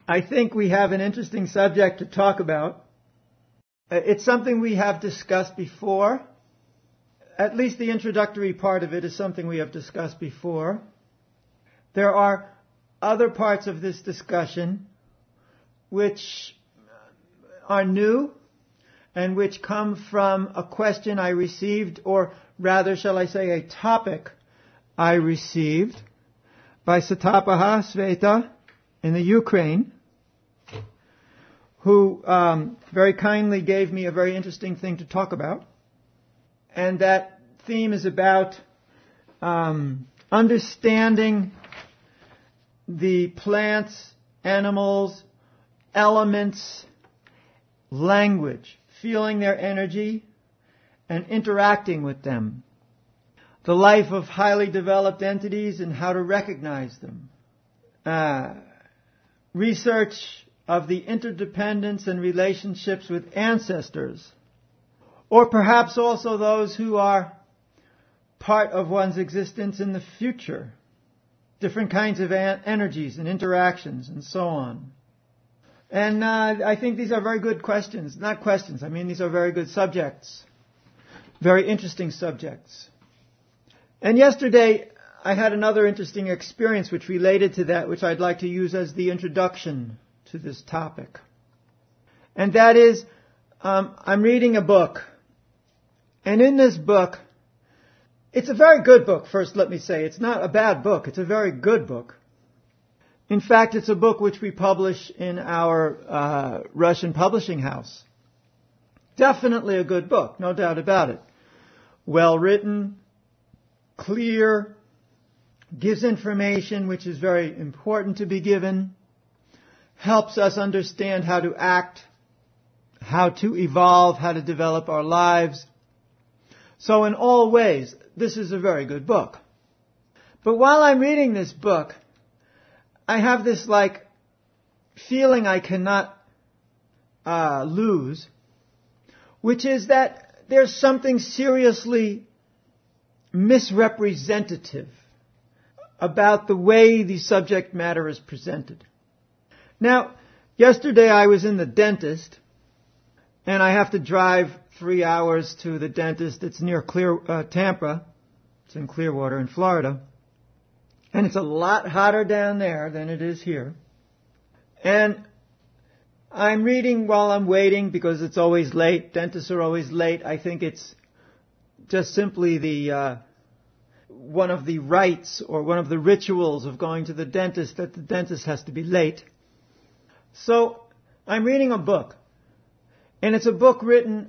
I think we have an interesting subject to talk about. It's something we have discussed before. At least the introductory part of it is something we have discussed before. There are other parts of this discussion which are new and which come from a question I received, or rather, shall I say, a topic I received by Satapaha Sveta in the Ukraine, who very kindly gave me a very interesting thing to talk about. And that theme is about understanding the plants, animals, elements, language, feeling their energy, and interacting with them. The life of highly developed entities and how to recognize them. Research of the interdependence and relationships with ancestors, or perhaps also those who are part of one's existence in the future, different kinds of energies and interactions and so on. And I think these are very good questions. Not questions, I mean these are very good subjects, very interesting subjects. And yesterday I had another interesting experience which related to that, which I'd like to use as the introduction to this topic. And that is, I'm reading a book. And in this book, it's a very good book, first let me say. It's not a bad book, it's a very good book. In fact, it's a book which we publish in our Russian publishing house. Definitely a good book, no doubt about it. Well written, clear, gives information which is very important to be given, helps us understand how to act, how to evolve, how to develop our lives. So in all ways, this is a very good book. But while I'm reading this book, I have this feeling I cannot lose, which is that there's something seriously misrepresentative about the way the subject matter is presented. Now, yesterday I was in the dentist, and I have to drive 3 hours to the dentist. It's near Tampa. It's in Clearwater in Florida. And it's a lot hotter down there than it is here. And I'm reading while I'm waiting because it's always late. Dentists are always late. I think it's just simply one of the rites or one of the rituals of going to the dentist that the dentist has to be late. So I'm reading a book. And it's a book written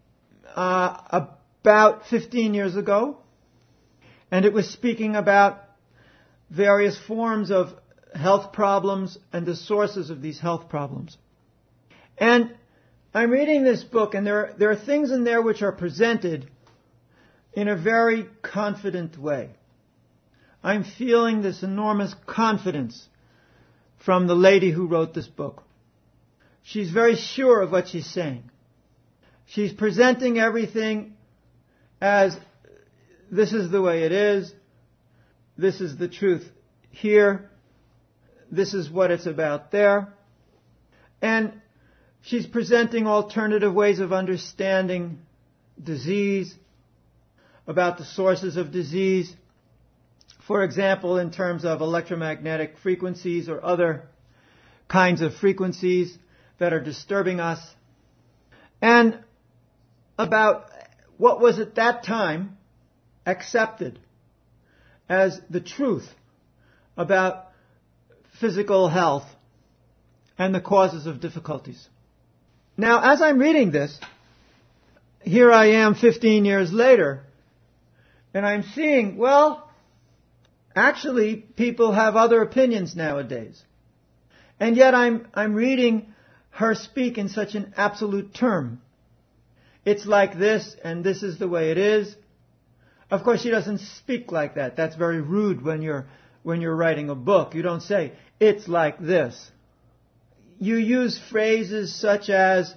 about 15 years ago. And it was speaking about various forms of health problems and the sources of these health problems. And I'm reading this book, and there are things in there which are presented in a very confident way. I'm feeling this enormous confidence from the lady who wrote this book. She's very sure of what she's saying. She's presenting everything as this is the way it is. This is the truth here. This is what it's about there. And she's presenting alternative ways of understanding disease, about the sources of disease. For example, in terms of electromagnetic frequencies or other kinds of frequencies that are disturbing us. And about what was at that time accepted as the truth about physical health and the causes of difficulties. Now, as I'm reading this, here I am 15 years later, and I'm seeing, well, actually, people have other opinions nowadays. And yet I'm reading her speak in such an absolute term. It's like this, and this is the way it is. Of course, she doesn't speak like that. That's very rude when you're writing a book. You don't say, it's like this. You use phrases such as,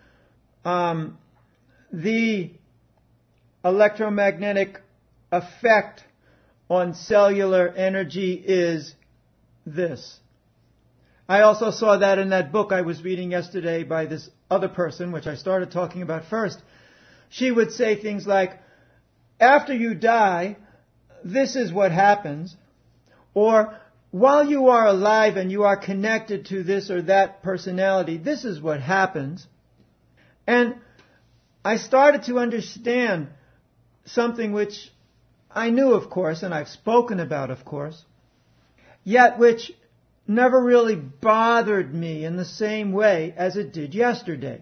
the electromagnetic effect on cellular energy is this. I also saw that in that book I was reading yesterday by this other person, which I started talking about first. She would say things like, after you die, this is what happens, or while you are alive and you are connected to this or that personality, this is what happens. And I started to understand something which I knew, of course, and I've spoken about, of course, yet which never really bothered me in the same way as it did yesterday.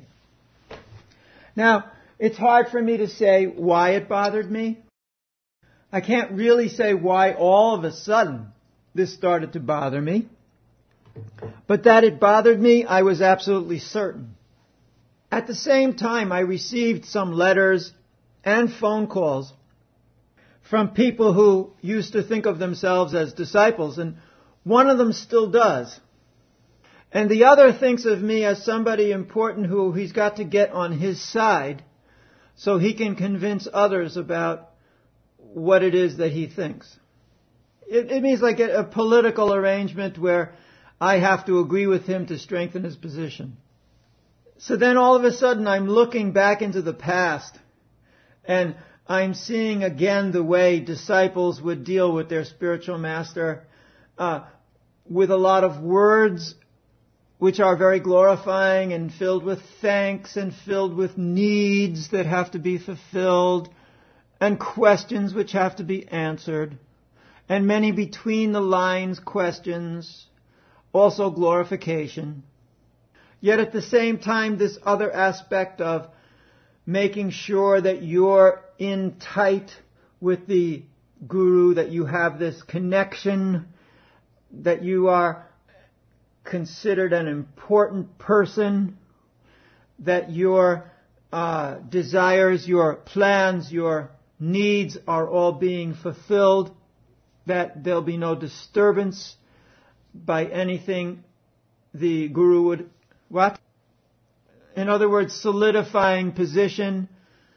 Now, it's hard for me to say why it bothered me. I can't really say why all of a sudden this started to bother me. But that it bothered me, I was absolutely certain. At the same time, I received some letters and phone calls from people who used to think of themselves as disciples, and one of them still does. And the other thinks of me as somebody important who he's got to get on his side so he can convince others about what it is that he thinks. It means like a political arrangement where I have to agree with him to strengthen his position. So then all of a sudden I'm looking back into the past and I'm seeing again the way disciples would deal with their spiritual master, with a lot of words which are very glorifying and filled with thanks and filled with needs that have to be fulfilled and questions which have to be answered, and many between the lines questions, also glorification. Yet at the same time, this other aspect of making sure that you're in tight with the Guru, that you have this connection, that you are considered an important person, that your desires, your plans, your needs are all being fulfilled, that there'll be no disturbance by anything the Guru would... What? In other words, solidifying position,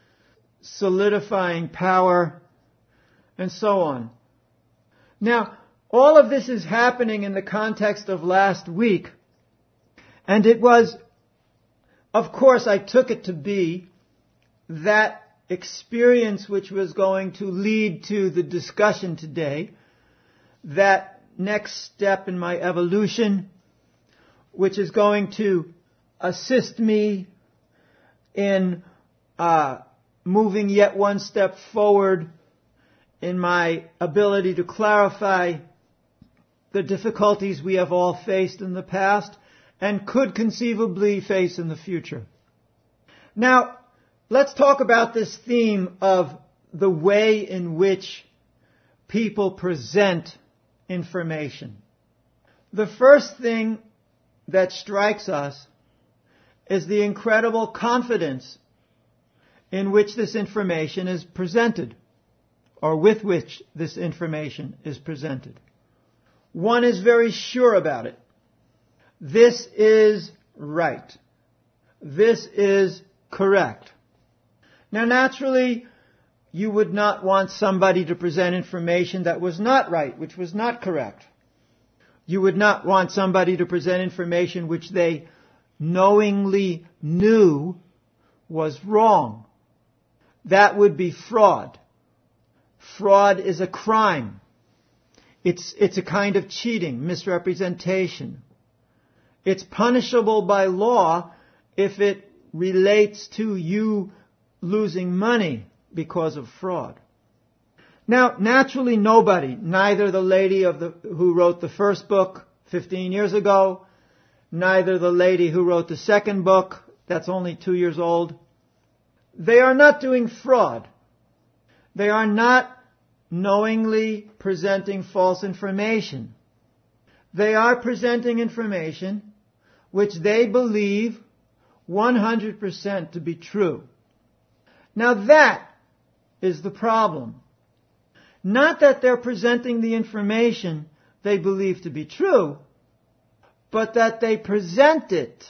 solidifying power, and so on. Now, all of this is happening in the context of last week, and it was, of course, I took it to be that experience which was going to lead to the discussion today, that next step in my evolution, which is going to assist me in moving yet one step forward in my ability to clarify the difficulties we have all faced in the past and could conceivably face in the future. Now, let's talk about this theme of the way in which people present information. The first thing that strikes us is the incredible confidence in which this information is presented, or with which this information is presented. One is very sure about it. This is right. This is correct. Now, naturally, you would not want somebody to present information that was not right, which was not correct. You would not want somebody to present information which they knowingly knew was wrong. That would be fraud. Fraud is a crime. It's a kind of cheating, misrepresentation. It's punishable by law if it relates to you losing money because of fraud. Now, naturally nobody, neither the lady who wrote the first book 15 years ago, neither the lady who wrote the second book, that's only 2 years old, they are not doing fraud. They are not knowingly presenting false information. They are presenting information which they believe 100% to be true. Now that is the problem. Not that they're presenting the information they believe to be true, but that they present it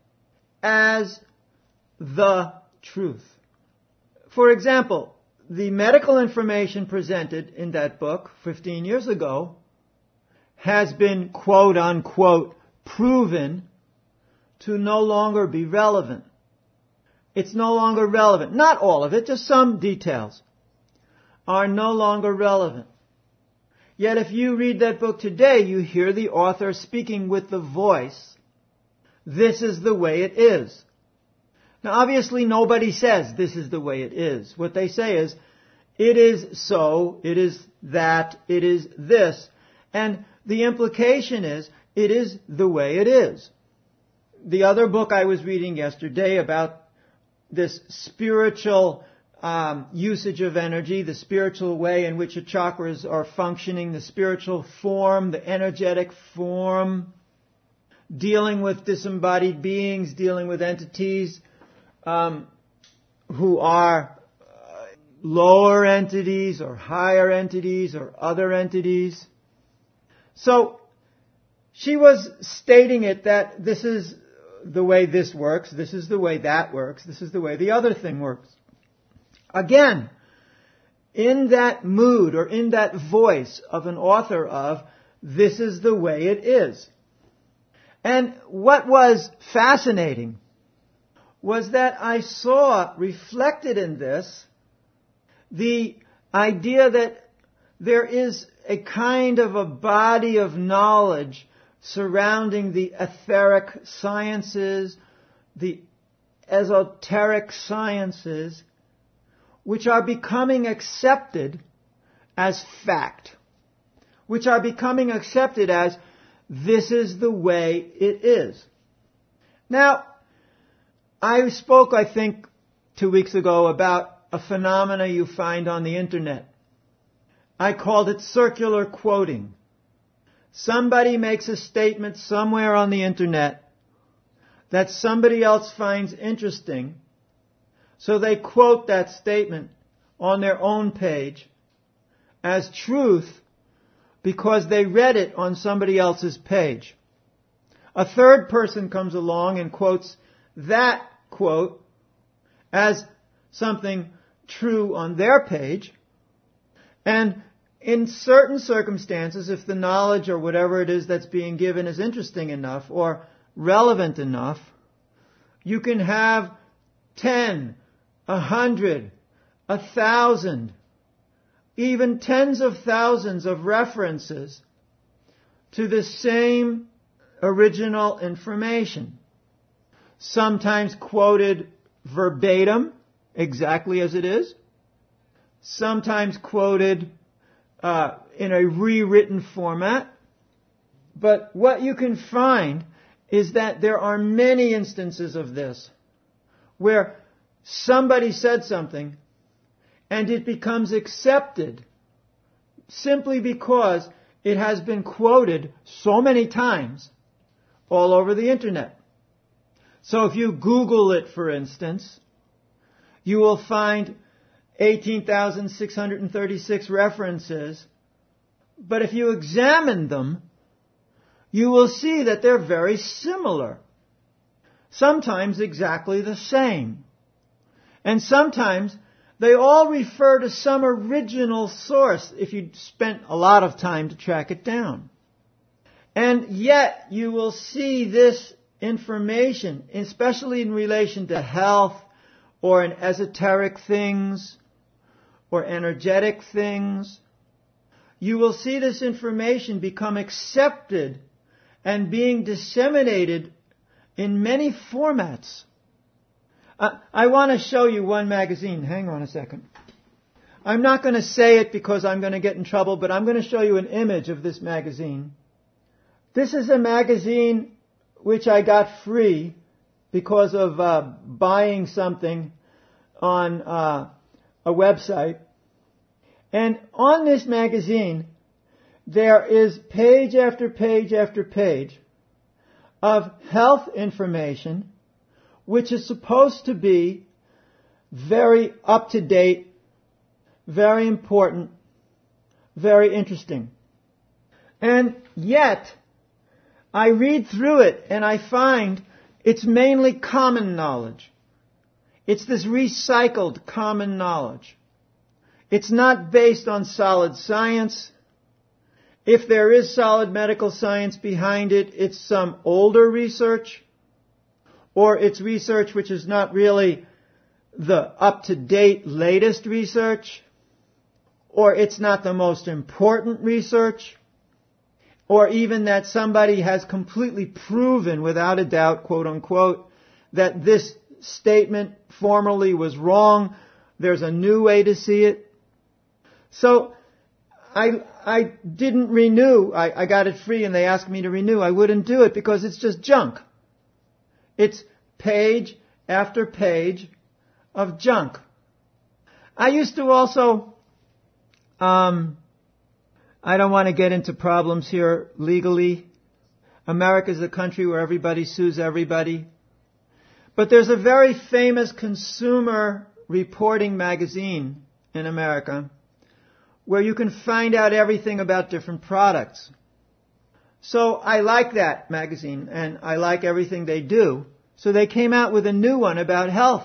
as the truth. For example, the medical information presented in that book 15 years ago has been quote unquote proven to no longer be relevant. It's no longer relevant. Not all of it, just some details are no longer relevant. Yet if you read that book today, you hear the author speaking with the voice, "This is the way it is." Now obviously nobody says this is the way it is. What they say is, it is so, it is that, it is this. And the implication is, it is the way it is. The other book I was reading yesterday about this spiritual usage of energy, the spiritual way in which the chakras are functioning, the spiritual form, the energetic form, dealing with disembodied beings, dealing with entities who are lower entities or higher entities or other entities. So she was stating it that this is the way this works, this is the way that works, this is the way the other thing works. Again, in that mood or in that voice of an author of, this is the way it is. And what was fascinating was that I saw reflected in this the idea that there is a kind of a body of knowledge surrounding the etheric sciences, the esoteric sciences, which are becoming accepted as fact, which are becoming accepted as this is the way it is. Now, I spoke, I think, 2 weeks ago about a phenomena you find on the internet. I called it circular quoting. Somebody makes a statement somewhere on the internet that somebody else finds interesting, so they quote that statement on their own page as truth because they read it on somebody else's page. A third person comes along and quotes that quote as something true on their page, and in certain circumstances, if the knowledge or whatever it is that's being given is interesting enough or relevant enough, you can have 10, 100, 1,000, even tens of thousands of references to the same original information. Sometimes quoted verbatim, exactly as it is. Sometimes quoted in a rewritten format. But what you can find is that there are many instances of this where somebody said something and it becomes accepted simply because it has been quoted so many times all over the internet. So if you Google it, for instance, you will find 18,636 references, but if you examine them, you will see that they're very similar. Sometimes exactly the same. And sometimes they all refer to some original source if you spent a lot of time to track it down. And yet you will see this information, especially in relation to health or in esoteric things or energetic things. You will see this information become accepted and being disseminated in many formats. I want to show you one magazine. Hang on a second. I'm not going to say it because I'm going to get in trouble, but I'm going to show you an image of this magazine. This is a magazine which I got free because of buying something on a website. And on this magazine, there is page after page after page of health information which is supposed to be very up-to-date, very important, very interesting. And yet, I read through it and I find it's mainly common knowledge. It's this recycled common knowledge. It's not based on solid science. If there is solid medical science behind it, it's some older research, or it's research which is not really the up-to-date latest research, or it's not the most important research, or even that somebody has completely proven without a doubt, quote unquote, that this statement formerly was wrong. There's a new way to see it. So I didn't renew. I got it free and they asked me to renew. I wouldn't do it because it's just junk. It's page after page of junk. I used to also, I don't want to get into problems here legally. America's a country where everybody sues everybody. But there's a very famous consumer reporting magazine in America where you can find out everything about different products. So I like that magazine and I like everything they do. So they came out with a new one about health.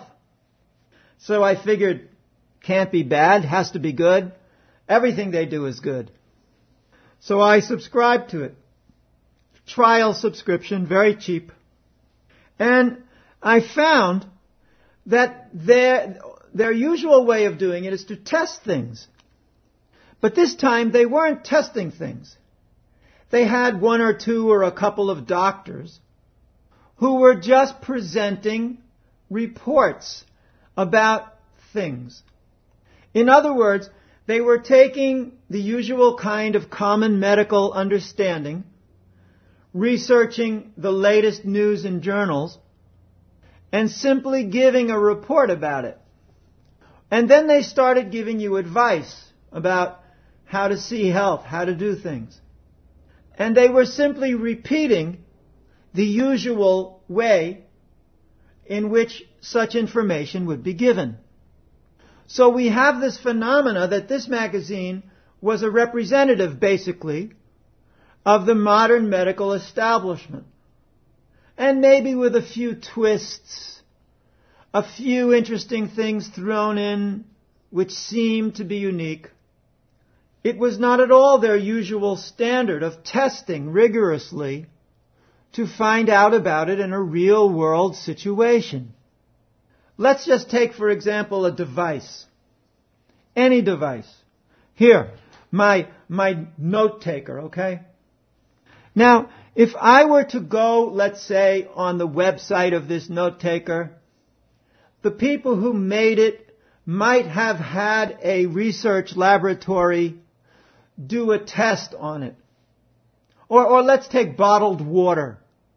So I figured, can't be bad, has to be good. Everything they do is good. So I subscribed to it. Trial subscription, very cheap. And I found that their usual way of doing it is to test things. But this time they weren't testing things. They had one or two or a couple of doctors who were just presenting reports about things. In other words, they were taking the usual kind of common medical understanding, researching the latest news in journals, and simply giving a report about it. And then they started giving you advice about how to see health, how to do things. And they were simply repeating the usual way in which such information would be given. So we have this phenomena that this magazine was a representative, basically, of the modern medical establishment. And maybe with a few twists, a few interesting things thrown in which seemed to be unique. It was not at all their usual standard of testing rigorously to find out about it in a real-world situation. Let's just take, for example, a device. Any device. Here, my note taker, okay? Now, if I were to go, let's say, on the website of this note taker, the people who made it might have had a research laboratory do a test on it. Or let's take bottled water.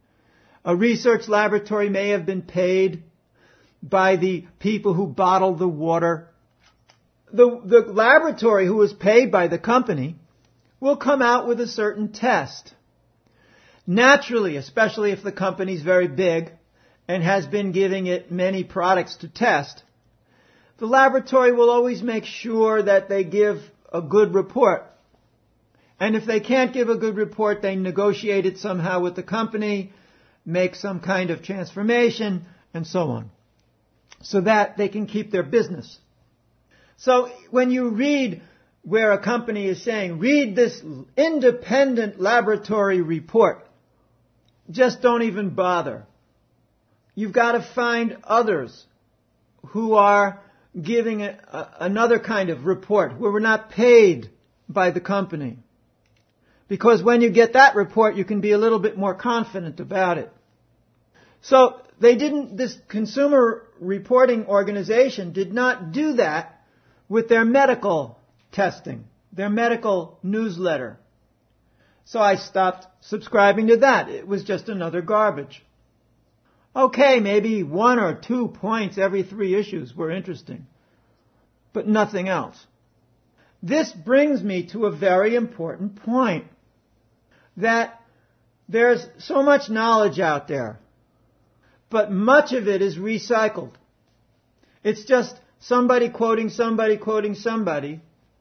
A research laboratory may have been paid by the people who bottled the water. The laboratory who was paid by the company will come out with a certain test. Naturally, especially if the company's very big and has been giving it many products to test, the laboratory will always make sure that they give a good report. And if they can't give a good report, they negotiate it somehow with the company, make some kind of transformation, and so on, so that they can keep their business. So when you read where a company is saying, read this independent laboratory report, just don't even bother. You've got to find others who are giving another kind of report, where we're not paid by the company. Because when you get that report, you can be a little bit more confident about it. So this consumer reporting organization did not do that with their medical testing, their medical newsletter. So I stopped subscribing to that. It was just another garbage. Okay, maybe 1 or 2 points every 3 issues were interesting, but nothing else. This brings me to a very important point, that there's so much knowledge out there, but much of it is recycled. It's just somebody quoting somebody quoting somebody,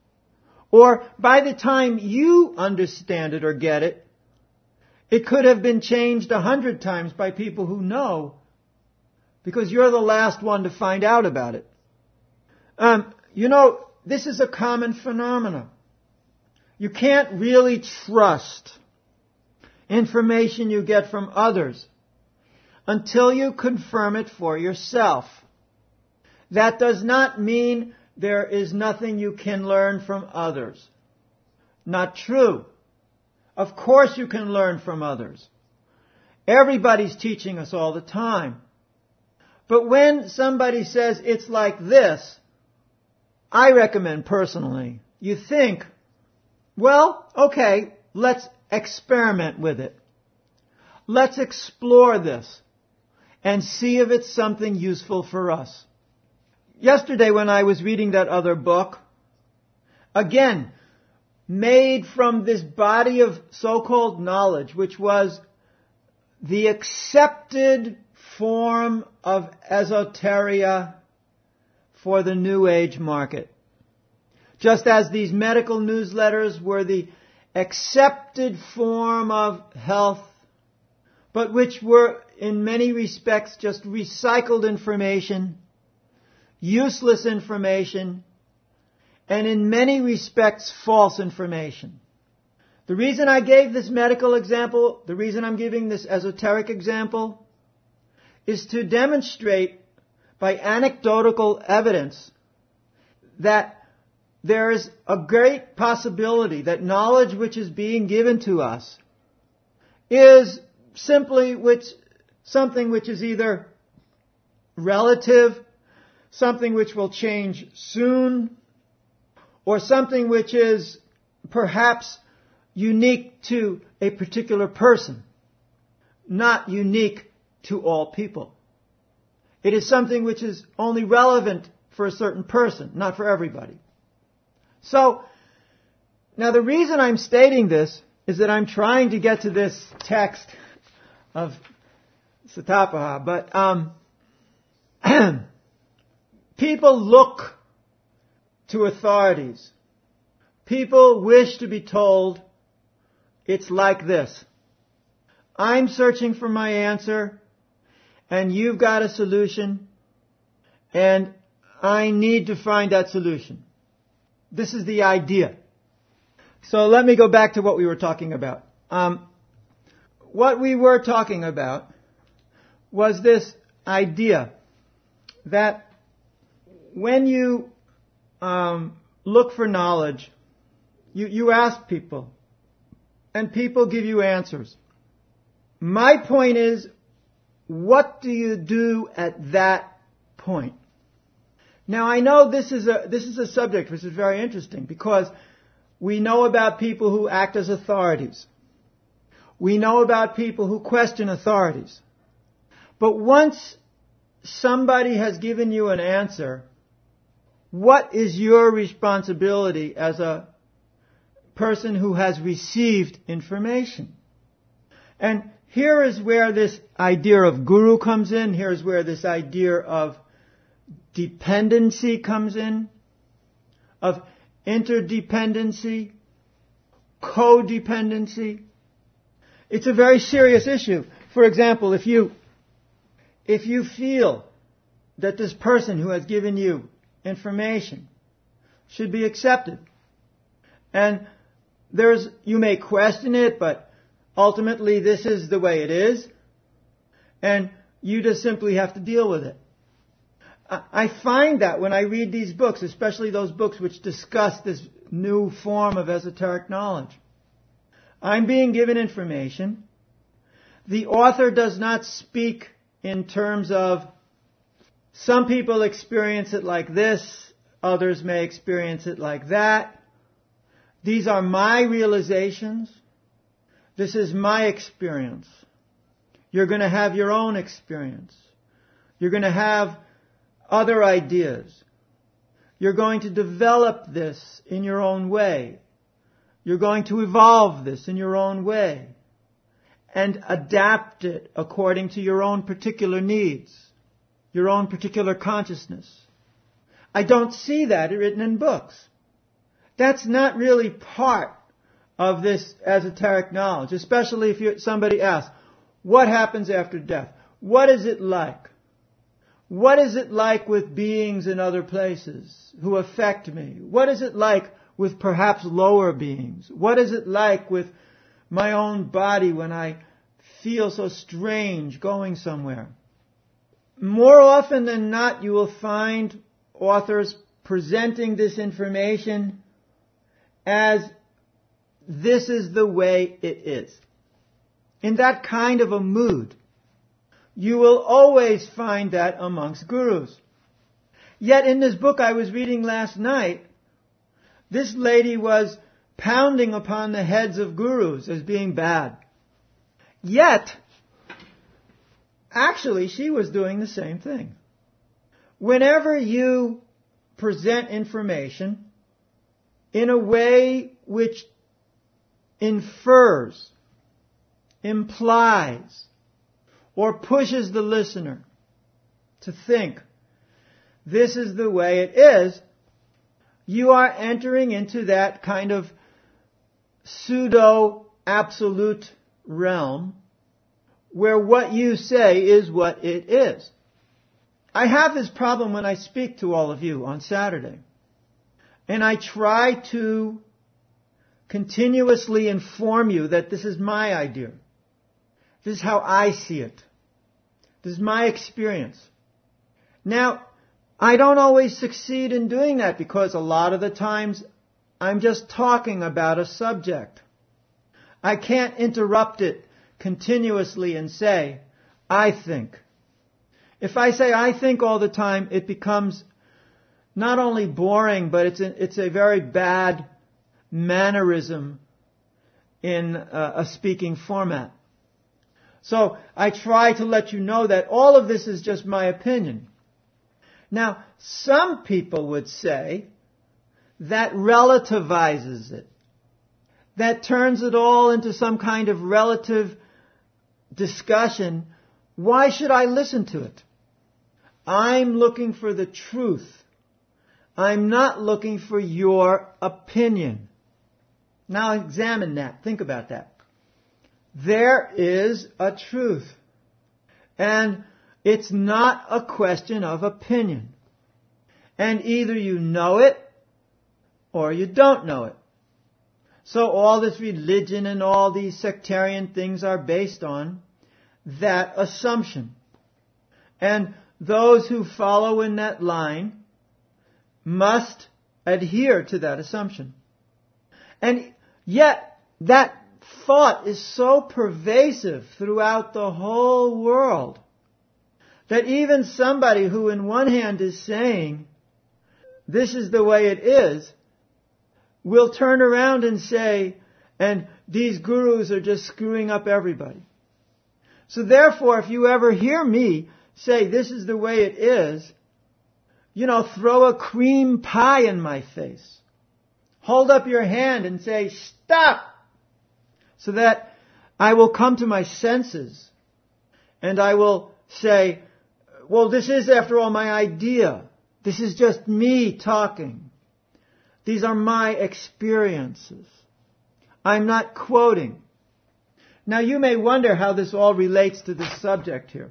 or by the time you understand it or get it, it could have been changed 100 times by people who know, because you're the last one to find out about it. This is a common phenomenon. You can't really trust information you get from others until you confirm it for yourself. That does not mean there is nothing you can learn from others. Not true. Of course you can learn from others. Everybody's teaching us all the time. But when somebody says it's like this, I recommend personally, you think, well, okay, let's experiment with it. Let's explore this and see if it's something useful for us. Yesterday when I was reading that other book, again, made from this body of so-called knowledge, which was the accepted form of esoteria for the New Age market. Just as these medical newsletters were the accepted form of health, but which were in many respects just recycled information, useless information, and in many respects false information. The reason I gave this medical example, the reason I'm giving this esoteric example, is to demonstrate by anecdotal evidence that there is a great possibility that knowledge which is being given to us is simply something which is either relative, something which will change soon, or something which is perhaps unique to a particular person, not unique to all people. It is something which is only relevant for a certain person, not for everybody. So, now the reason I'm stating this is that I'm trying to get to this text of Satapaha, but people look to authorities. People wish to be told it's like this. I'm searching for my answer, and you've got a solution, and I need to find that solution. This is the idea. So let me go back to what we were talking about. What we were talking about was this idea that when you look for knowledge, you ask people, and people give you answers. My point is, what do you do at that point? Now I know this is a subject which is very interesting because we know about people who act as authorities. We know about people who question authorities. But once somebody has given you an answer, what is your responsibility as a person who has received information? And here is where this idea of guru comes in. Here is where this idea of dependency comes in, of interdependency, codependency. It's a very serious issue. For example, if you feel that this person who has given you information should be accepted, and you may question it, but ultimately this is the way it is, and you just simply have to deal with it. I find that when I read these books, especially those books which discuss this new form of esoteric knowledge, I'm being given information. The author does not speak in terms of some people experience it like this, others may experience it like that. These are my realizations. This is my experience. You're going to have your own experience. You're going to have other ideas. You're going to develop this in your own way. You're going to evolve this in your own way and adapt it according to your own particular needs, your own particular consciousness. I don't see that written in books. That's not really part of this esoteric knowledge, especially if somebody asks, what happens after death? What is it like? What is it like with beings in other places who affect me? What is it like with perhaps lower beings? What is it like with my own body when I feel so strange going somewhere? More often than not, you will find authors presenting this information as this is the way it is. In that kind of a mood, you will always find that amongst gurus. Yet in this book I was reading last night, this lady was pounding upon the heads of gurus as being bad. Yet, actually, she was doing the same thing. Whenever you present information in a way which infers, implies, or pushes the listener to think, this is the way it is, you are entering into that kind of pseudo-absolute realm where what you say is what it is. I have this problem when I speak to all of you on Saturday. And I try to continuously inform you that this is my idea. This is how I see it. This is my experience. Now, I don't always succeed in doing that because a lot of the times I'm just talking about a subject. I can't interrupt it continuously and say, I think. If I say I think all the time, it becomes not only boring, but it's a very bad mannerism in a speaking format. So I try to let you know that all of this is just my opinion. Now, some people would say that relativizes it. That turns it all into some kind of relative discussion. Why should I listen to it? I'm looking for the truth. I'm not looking for your opinion. Now examine that. Think about that. There is a truth. And it's not a question of opinion. And either you know it or you don't know it. So all this religion and all these sectarian things are based on that assumption. And those who follow in that line must adhere to that assumption. And yet, that thought is so pervasive throughout the whole world that even somebody who in one hand is saying, this is the way it is, will turn around and say, and these gurus are just screwing up everybody. So therefore, if you ever hear me say, this is the way it is, throw a cream pie in my face. Hold up your hand and say, stop! So that I will come to my senses. And I will say, well, this is after all my idea. This is just me talking. These are my experiences. I'm not quoting. Now you may wonder how this all relates to this subject here.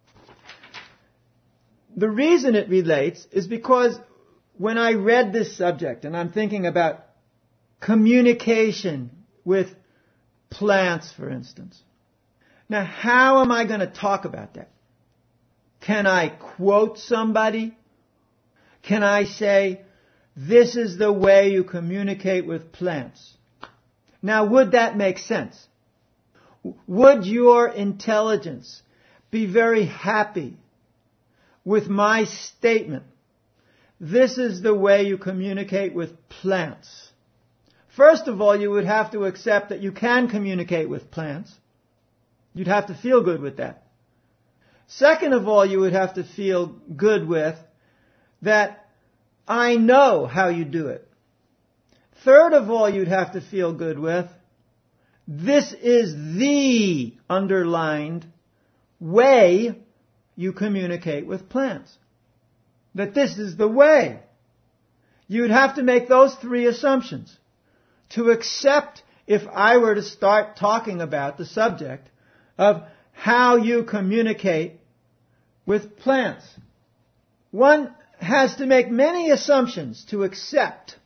The reason it relates is because when I read this subject, and I'm thinking about communication with plants, for instance. Now, how am I going to talk about that? Can I quote somebody? Can I say, this is the way you communicate with plants? Now, would that make sense? Would your intelligence be very happy with my statement? This is the way you communicate with plants. First of all, you would have to accept that you can communicate with plants. You'd have to feel good with that. Second of all, you would have to feel good with that I know how you do it. Third of all, you'd have to feel good with this is the underlined way you communicate with plants. That this is the way. You'd have to make those three assumptions to accept if I were to start talking about the subject of how you communicate with plants. One has to make many assumptions to accept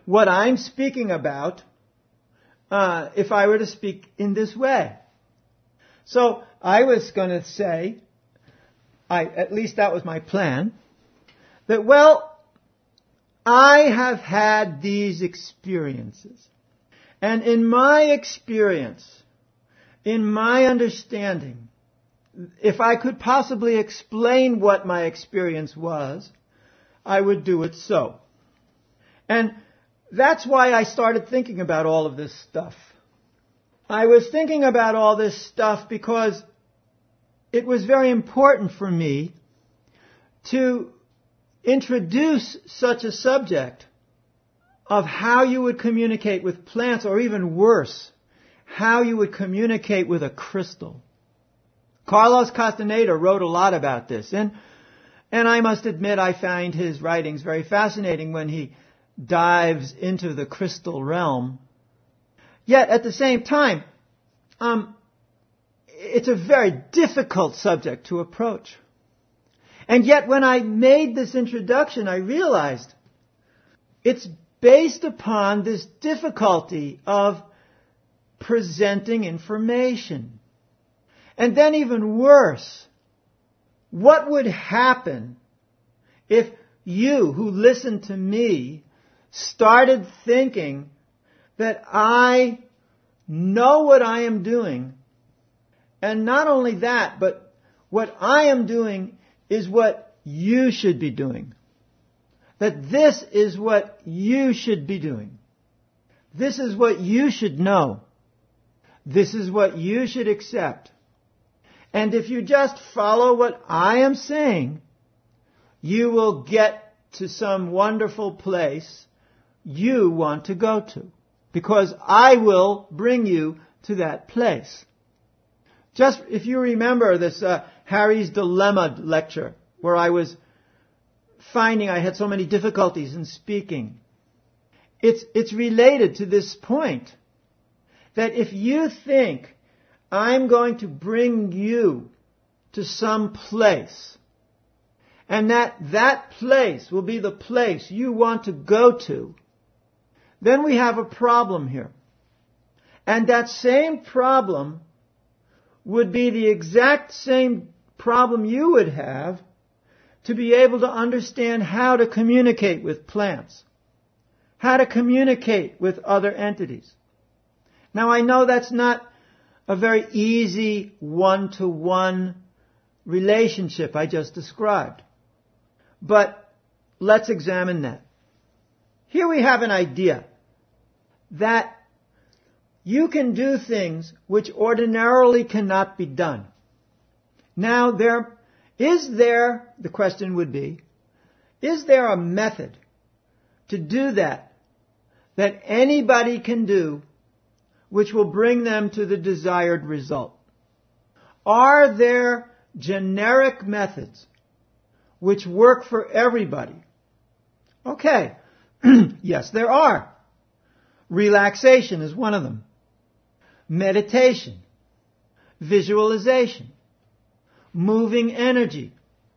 what I'm speaking about if I were to speak in this way. So I was going to say, at least that was my plan, that, well, I have had these experiences. And in my experience, in my understanding, if I could possibly explain what my experience was, I would do it so. And that's why I started thinking about all of this stuff. I was thinking about all this stuff because it was very important for me to introduce such a subject of how you would communicate with plants, or even worse, how you would communicate with a crystal. Carlos Castaneda wrote a lot about this, and I must admit I find his writings very fascinating when he dives into the crystal realm. Yet at the same time, it's a very difficult subject to approach. And yet when I made this introduction, I realized it's based upon this difficulty of presenting information. And then even worse, what would happen if you who listen to me started thinking that I know what I am doing, and not only that, but what I am doing is what you should be doing. That this is what you should be doing. This is what you should know. This is what you should accept. And if you just follow what I am saying, you will get to some wonderful place you want to go to. Because I will bring you to that place. Just if you remember this Harry's Dilemma lecture, where I was finding I had so many difficulties in speaking, it's related to this point. That if you think I'm going to bring you to some place, and that place will be the place you want to go to, then we have a problem here. And that same problem would be the exact same problem you would have to be able to understand how to communicate with plants, how to communicate with other entities. Now I know that's not a very easy one-to-one relationship I just described, but let's examine that. Here we have an idea that you can do things which ordinarily cannot be done. Now, the question would be, is there a method to do that anybody can do which will bring them to the desired result? Are there generic methods which work for everybody? Okay, yes, there are. Relaxation is one of them. Meditation, visualization, moving energy,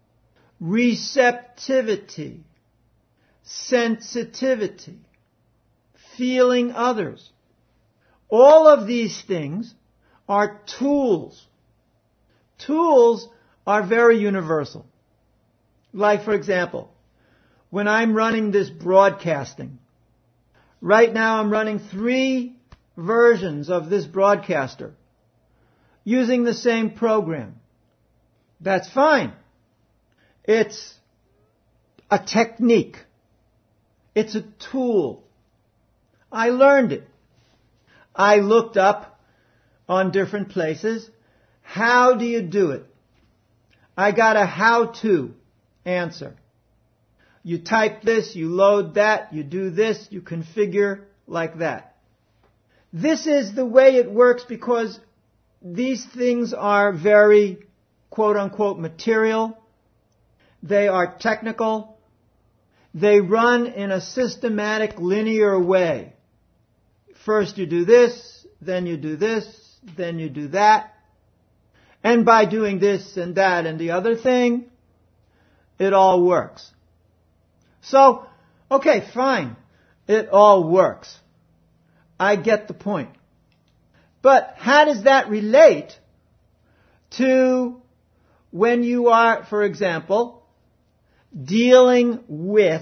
receptivity, sensitivity, feeling others. All of these things are tools. Tools are very universal. Like, for example, when I'm running this broadcasting, right now I'm running 3 versions of this broadcaster using the same program. That's fine. It's a technique. It's a tool. I learned it. I looked up on different places. How do you do it? I got a how-to answer. You type this, you load that, you do this, you configure like that. This is the way it works because these things are very, quote-unquote, material. They are technical. They run in a systematic, linear way. First you do this, then you do this, then you do that. And by doing this and that and the other thing, it all works. So, okay, fine. It all works. I get the point. But how does that relate to when you are, for example, dealing with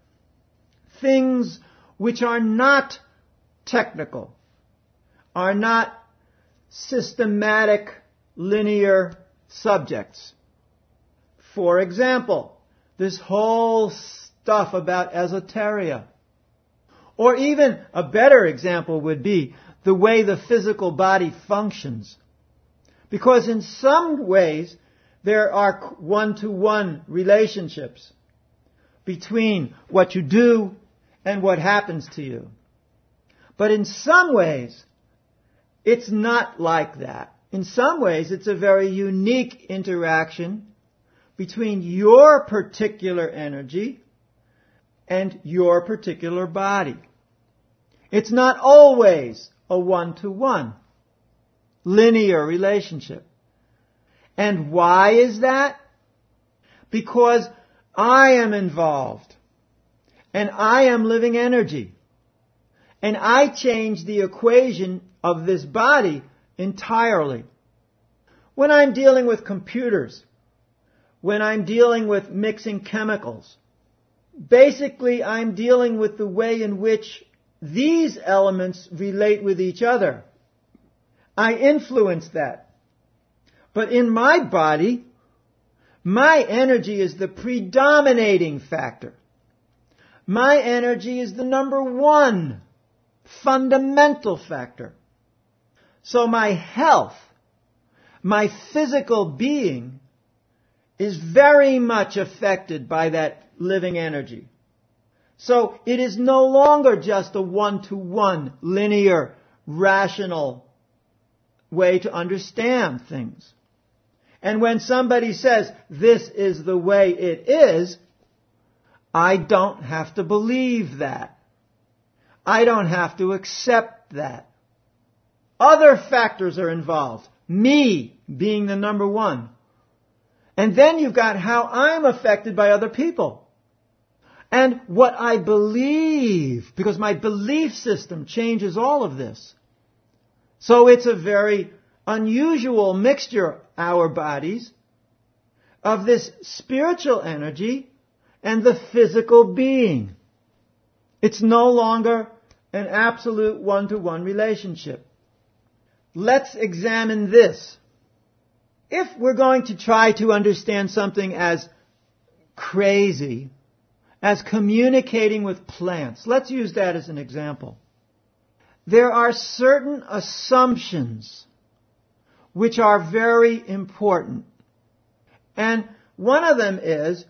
things which are not technical, are not systematic, linear subjects? For example, this whole stuff about esoteria. Or even a better example would be the way the physical body functions. Because in some ways, there are one-to-one relationships between what you do and what happens to you. But in some ways, it's not like that. In some ways, it's a very unique interaction between your particular energy and your particular body. It's not always a one-to-one linear relationship. And why is that? Because I am involved. And I am living energy. And I change the equation of this body entirely. When I'm dealing with computers, when I'm dealing with mixing chemicals, basically I'm dealing with the way in which these elements relate with each other. I influence that. But in my body, my energy is the predominating factor. My energy is the number one fundamental factor. So my health, my physical being, is very much affected by that living energy. So it is no longer just a one-to-one, linear, rational way to understand things. And when somebody says, this is the way it is, I don't have to believe that. I don't have to accept that. Other factors are involved. Me being the number one. And then you've got how I'm affected by other people. And what I believe, because my belief system changes all of this. So it's a very unusual mixture, our bodies, of this spiritual energy and the physical being. It's no longer an absolute one-to-one relationship. Let's examine this. If we're going to try to understand something as crazy as communicating with plants, let's use that as an example. There are certain assumptions which are very important. And one of them is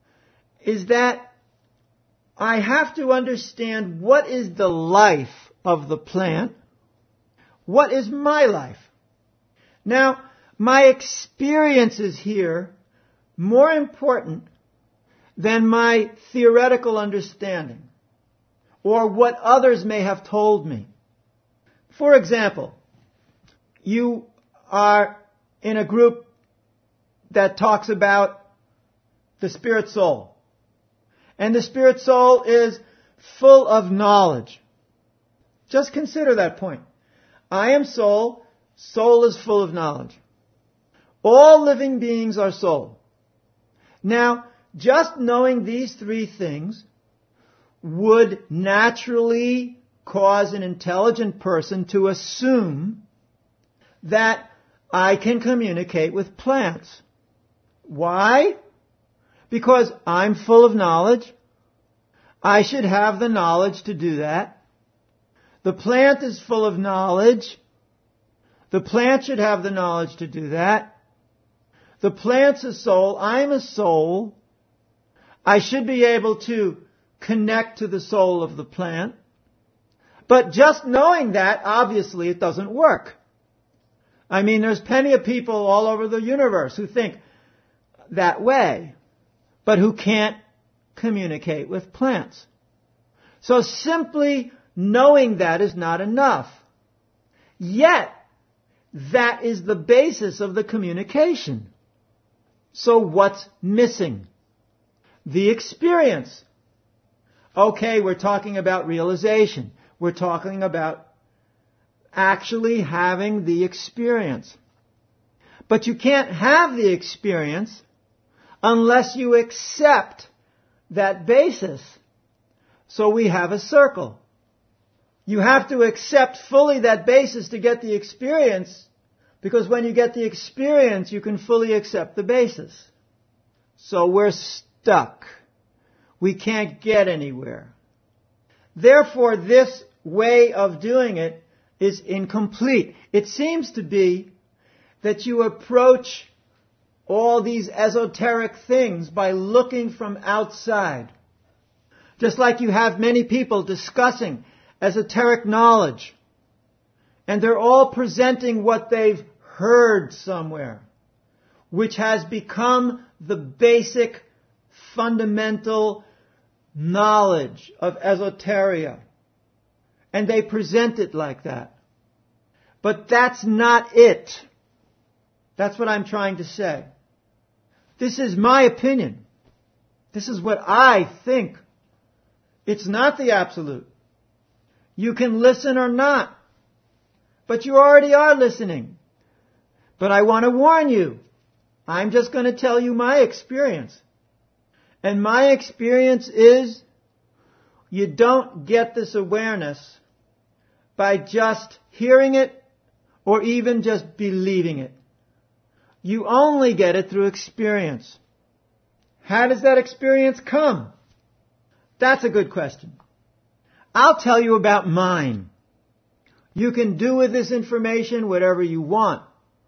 that I have to understand what is the life of the plant, what is my life. Now, my experience is here more important than my theoretical understanding or what others may have told me. For example, you are in a group that talks about the spirit soul. And the spirit soul is full of knowledge. Just consider that point. I am soul. Soul is full of knowledge. All living beings are soul. Now, just knowing these three things would naturally cause an intelligent person to assume that I can communicate with plants. Why? Because I'm full of knowledge. I should have the knowledge to do that. The plant is full of knowledge. The plant should have the knowledge to do that. The plant's a soul. I'm a soul. I should be able to connect to the soul of the plant. But just knowing that, obviously, it doesn't work. I mean, there's plenty of people all over the universe who think that way, but who can't communicate with plants. So simply knowing that is not enough. Yet, that is the basis of the communication. So what's missing? The experience Okay, we're talking about realization. We're talking about actually having the experience. But you can't have the experience unless you accept that basis. So we have a circle. You have to accept fully that basis to get the experience, because when you get the experience, you can fully accept the basis. So we're stuck. We can't get anywhere. Therefore, this way of doing it is incomplete. It seems to be that you approach all these esoteric things by looking from outside. Just like you have many people discussing esoteric knowledge, and they're all presenting what they've heard somewhere, which has become the basic, fundamental knowledge of esoteria. And they present it like that. But that's not it. That's what I'm trying to say. This is my opinion. This is what I think. It's not the absolute. You can listen or not. But you already are listening. But I want to warn you. I'm just going to tell you my experience. And my experience is you don't get this awareness by just hearing it or even just believing it. You only get it through experience. How does that experience come? That's a good question. I'll tell you about mine. You can do with this information whatever you want.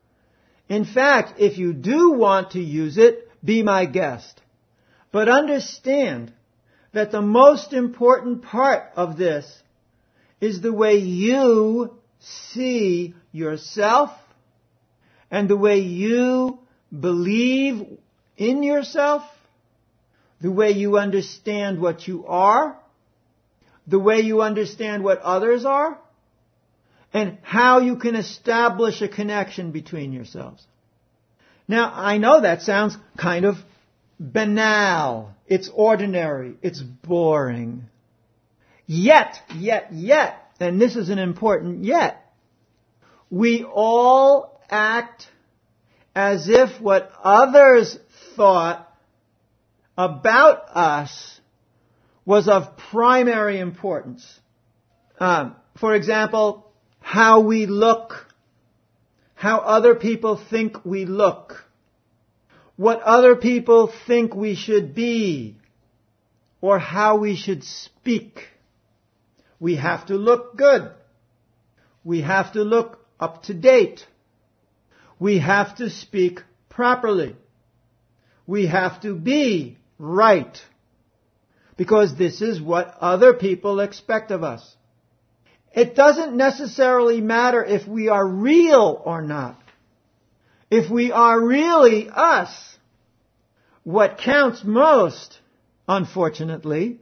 In fact, if you do want to use it, be my guest. But understand that the most important part of this is the way you see yourself and the way you believe in yourself, the way you understand what you are, the way you understand what others are, and how you can establish a connection between yourselves. Now, I know that sounds kind of banal. It's ordinary. It's boring. Yet, and this is an important yet, we all act as if what others thought about us was of primary importance. For example, how we look, how other people think we look, what other people think we should be, or how we should speak. We have to look good. We have to look up to date. We have to speak properly. We have to be right. Because this is what other people expect of us. It doesn't necessarily matter if we are real or not. If we are really us, what counts most, unfortunately,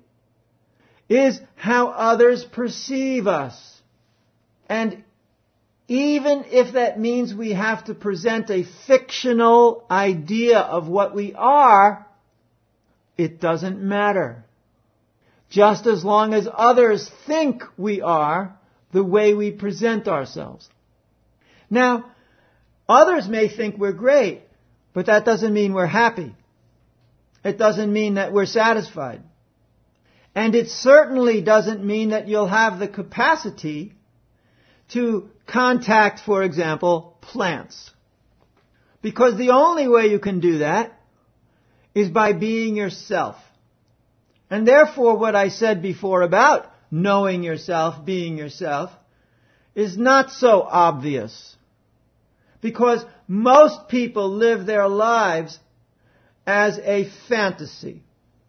is how others perceive us. And even if that means we have to present a fictional idea of what we are, it doesn't matter. Just as long as others think we are the way we present ourselves. Now, others may think we're great, but that doesn't mean we're happy. It doesn't mean that we're satisfied. And it certainly doesn't mean that you'll have the capacity to contact, for example, plants. Because the only way you can do that is by being yourself. And therefore, what I said before about knowing yourself, being yourself, is not so obvious. Because most people live their lives as a fantasy,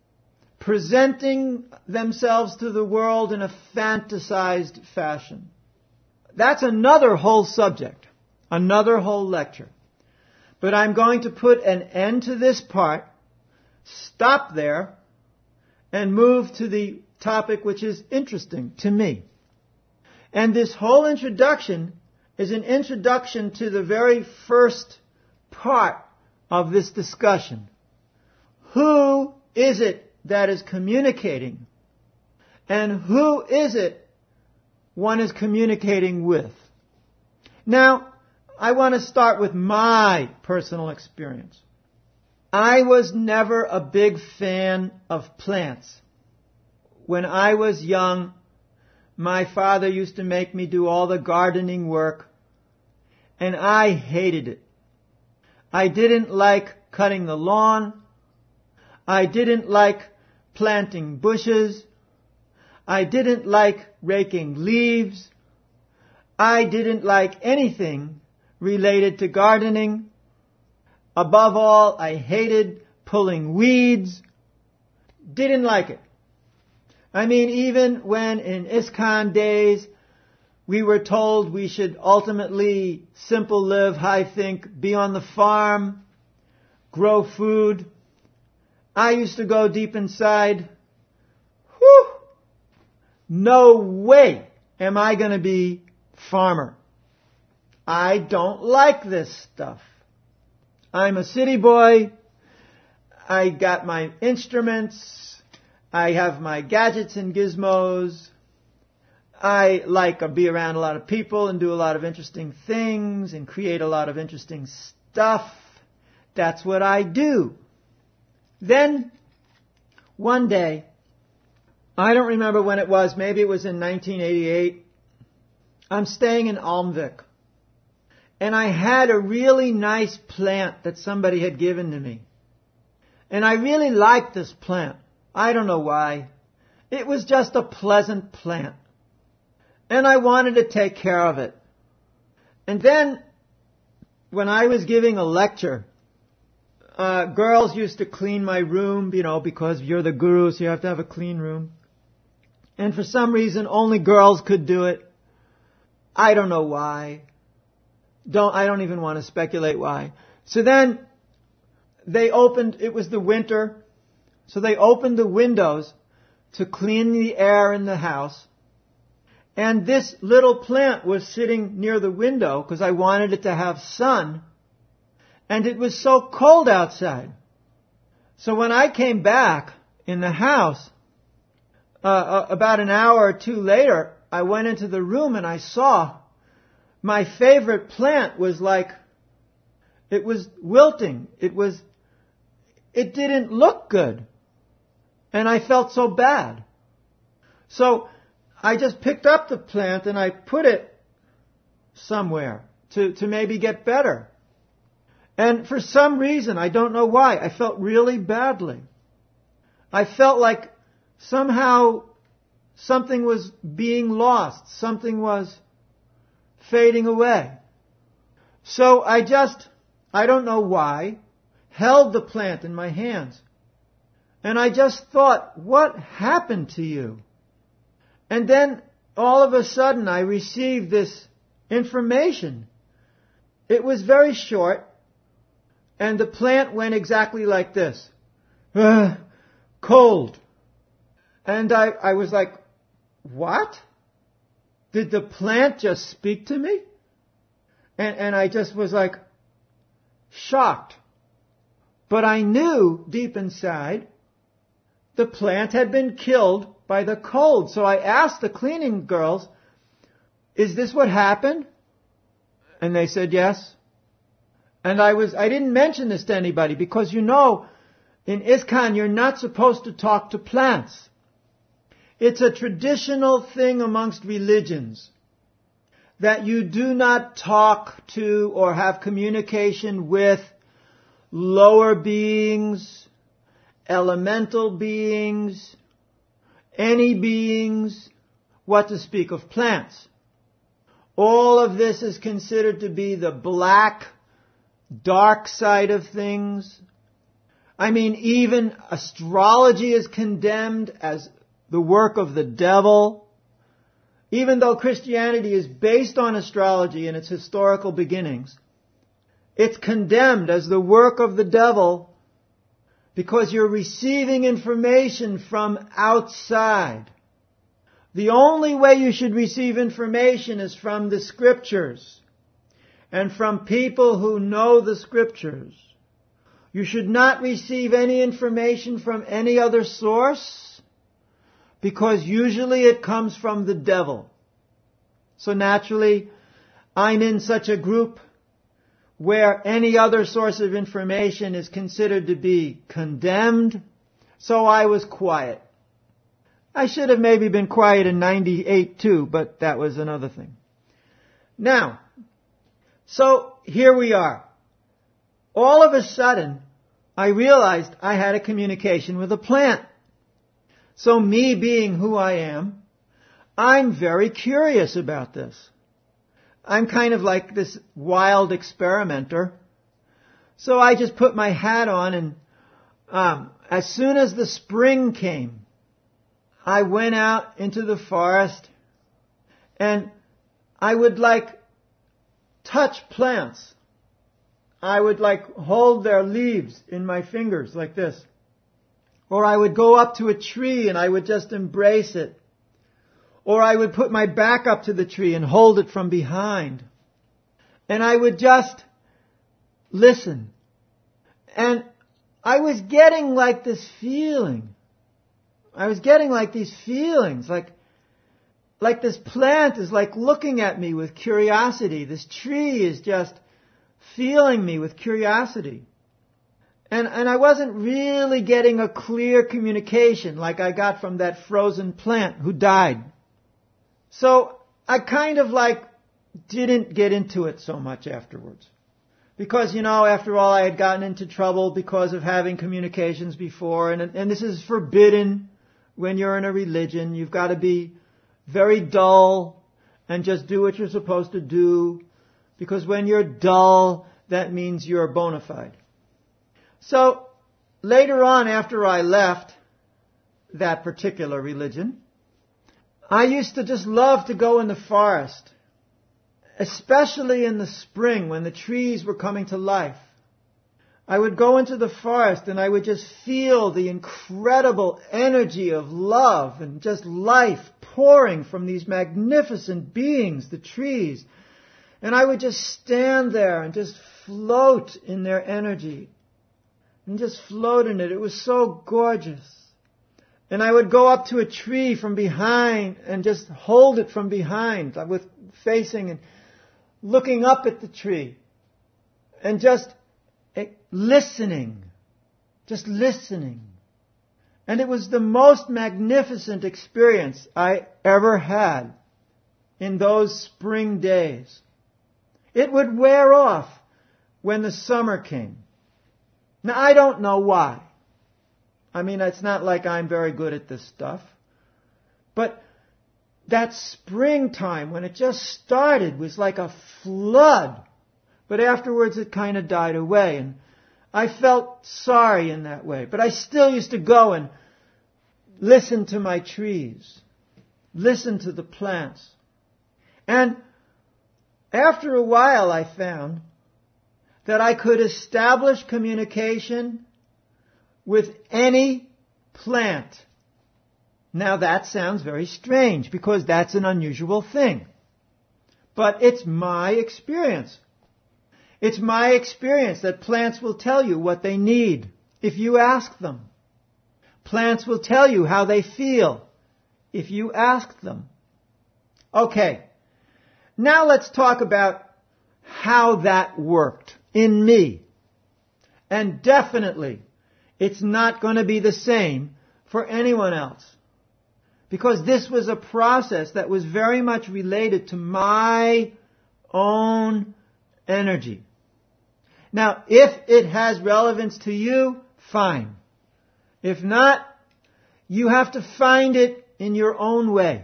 presenting themselves to the world in a fantasized fashion. That's another whole subject, another whole lecture. But I'm going to put an end to this part, stop there, and move to the topic which is interesting to me. And this whole introduction is an introduction to the very first part of this discussion. Who is it that is communicating? And who is it one is communicating with? Now, I want to start with my personal experience. I was never a big fan of plants. When I was young, my father used to make me do all the gardening work, and I hated it. I didn't like cutting the lawn. I didn't like planting bushes. I didn't like raking leaves. I didn't like anything related to gardening. Above all, I hated pulling weeds. Didn't like it. I mean, even when in ISKCON days we were told we should ultimately simple live, high think, be on the farm, grow food, I used to go deep inside, no way am I going to be farmer. I don't like this stuff. I'm a city boy. I got my instruments. I have my gadgets and gizmos. I like to be around a lot of people and do a lot of interesting things and create a lot of interesting stuff. That's what I do. Then, one day, I don't remember when it was, maybe it was in 1988, I'm staying in Almvik. And I had a really nice plant that somebody had given to me. And I really liked this plant. I don't know why. It was just a pleasant plant. And I wanted to take care of it. And then, when I was giving a lecture, girls used to clean my room, because you're the guru, so you have to have a clean room. And for some reason, only girls could do it. I don't know why. I don't even want to speculate why. So then, it was the winter, so they opened the windows to clean the air in the house. And this little plant was sitting near the window because I wanted it to have sun. And it was so cold outside. So when I came back in the house, about an hour or two later, I went into the room and I saw my favorite plant was it was wilting. It didn't look good. And I felt so bad. So I just picked up the plant and I put it somewhere to maybe get better. And for some reason, I don't know why, I felt really badly. I felt like somehow something was being lost. Something was fading away. So I don't know why, held the plant in my hands. And I just thought, what happened to you? And then all of a sudden I received this information. It was very short. And the plant went exactly like this. Cold. And I was like, what? Did the plant just speak to me? And I just was like, shocked. But I knew deep inside the plant had been killed by the cold. So I asked the cleaning girls, is this what happened? And they said yes. And I didn't mention this to anybody because in ISKCON you're not supposed to talk to plants. It's a traditional thing amongst religions that you do not talk to or have communication with lower beings, elemental beings, any beings, what to speak of plants. All of this is considered to be the black, dark side of things. I mean, even astrology is condemned as the work of the devil. Even though Christianity is based on astrology in its historical beginnings, it's condemned as the work of the devil because you're receiving information from outside. The only way you should receive information is from the Scriptures and from people who know the Scriptures. You should not receive any information from any other source because usually it comes from the devil. So naturally, I'm in such a group where any other source of information is considered to be condemned, so I was quiet. I should have maybe been quiet in 98 too, but that was another thing. Now, so here we are. All of a sudden, I realized I had a communication with a plant. So me being who I am, I'm very curious about this. I'm kind of like this wild experimenter. So I just put my hat on, and as soon as the spring came, I went out into the forest and I would touch plants. I would hold their leaves in my fingers like this. Or I would go up to a tree and I would just embrace it. Or I would put my back up to the tree and hold it from behind. And I would just listen. And I was getting this feeling. I was getting these feelings, like this plant is looking at me with curiosity. This tree is just feeling me with curiosity. And I wasn't really getting a clear communication like I got from that frozen plant who died. So I kind of didn't get into it so much afterwards. Because, after all, I had gotten into trouble because of having communications before. And this is forbidden when you're in a religion. You've got to be very dull and just do what you're supposed to do. Because when you're dull, that means you're bona fide. So later on, after I left that particular religion, I used to just love to go in the forest, especially in the spring when the trees were coming to life. I would go into the forest and I would just feel the incredible energy of love and just life pouring from these magnificent beings, the trees. And I would just stand there and just float in their energy and just float in it. It was so gorgeous. And I would go up to a tree from behind and just hold it from behind with facing and looking up at the tree and just listening. And it was the most magnificent experience I ever had in those spring days. It would wear off when the summer came. Now, I don't know why. I mean, it's not like I'm very good at this stuff. But that springtime, when it just started, was like a flood. But afterwards it kind of died away. And I felt sorry in that way. But I still used to go and listen to my trees. Listen to the plants. And after a while I found that I could establish communication with any plant. Now that sounds very strange because that's an unusual thing. But it's my experience. It's my experience that plants will tell you what they need if you ask them. Plants will tell you how they feel if you ask them. Okay. Now let's talk about how that worked in me. And definitely, it's not going to be the same for anyone else. Because this was a process that was very much related to my own energy. Now, if it has relevance to you, fine. If not, you have to find it in your own way.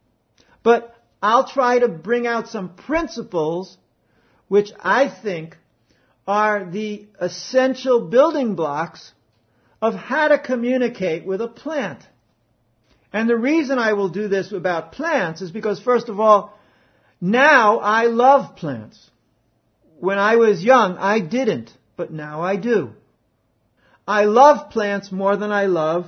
But I'll try to bring out some principles which I think are the essential building blocks of how to communicate with a plant. And the reason I will do this about plants is because, first of all, now I love plants. When I was young, I didn't, but now I do. I love plants more than I love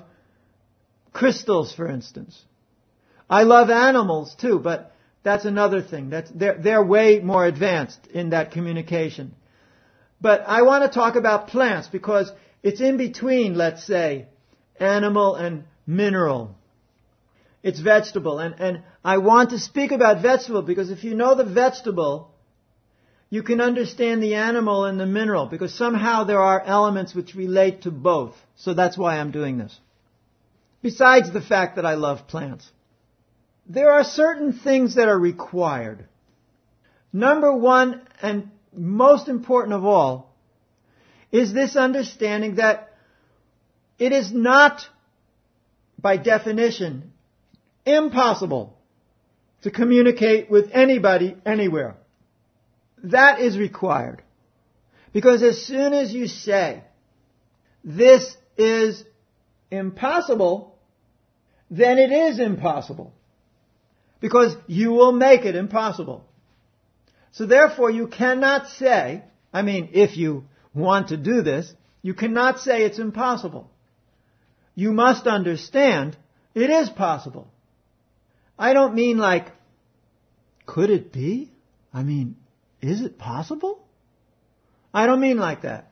crystals, for instance. I love animals too, but that's another thing. They're way more advanced in that communication. But I want to talk about plants because it's in between, let's say, animal and mineral. It's vegetable. And I want to speak about vegetable because if you know the vegetable, you can understand the animal and the mineral, because somehow there are elements which relate to both. So that's why I'm doing this. Besides the fact that I love plants. There are certain things that are required. Number one, and most important of all, is this understanding that it is not, by definition, impossible to communicate with anybody, anywhere. That is required. Because as soon as you say, this is impossible, then it is impossible. Because you will make it impossible. So therefore you cannot say, if you want to do this, you cannot say it's impossible. You must understand it is possible. I don't mean like, could it be? Is it possible? I don't mean like that.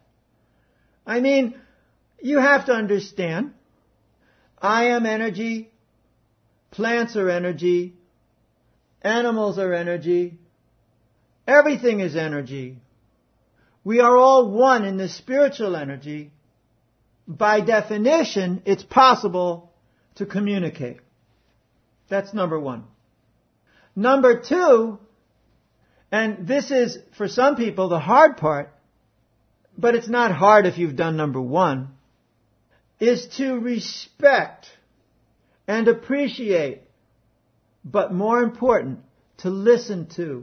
You have to understand, I am energy, plants are energy, animals are energy, everything is energy. We are all one in the spiritual energy. By definition, it's possible to communicate. That's number one. Number two, and this is, for some people, the hard part, but it's not hard if you've done number one, is to respect and appreciate, but more important, to listen to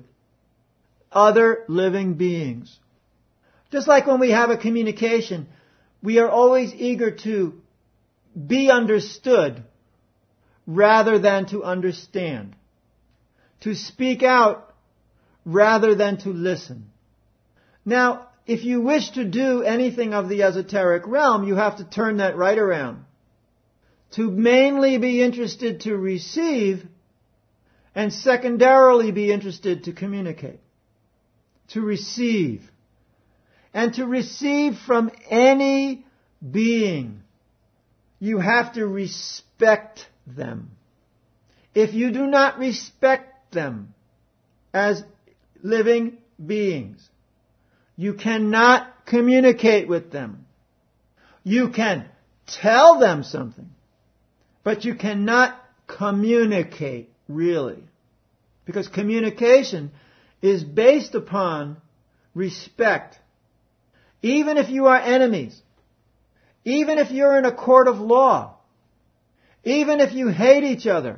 other living beings. Just like when we have a communication, we are always eager to be understood rather than to understand. To speak out rather than to listen. Now, if you wish to do anything of the esoteric realm, you have to turn that right around. To mainly be interested to receive, and secondarily be interested to communicate. To receive. And to receive from any being, you have to respect them. If you do not respect them as living beings, you cannot communicate with them. You can tell them something, but you cannot communicate really. Because communication is based upon respect. Even if you are enemies, even if you're in a court of law, even if you hate each other,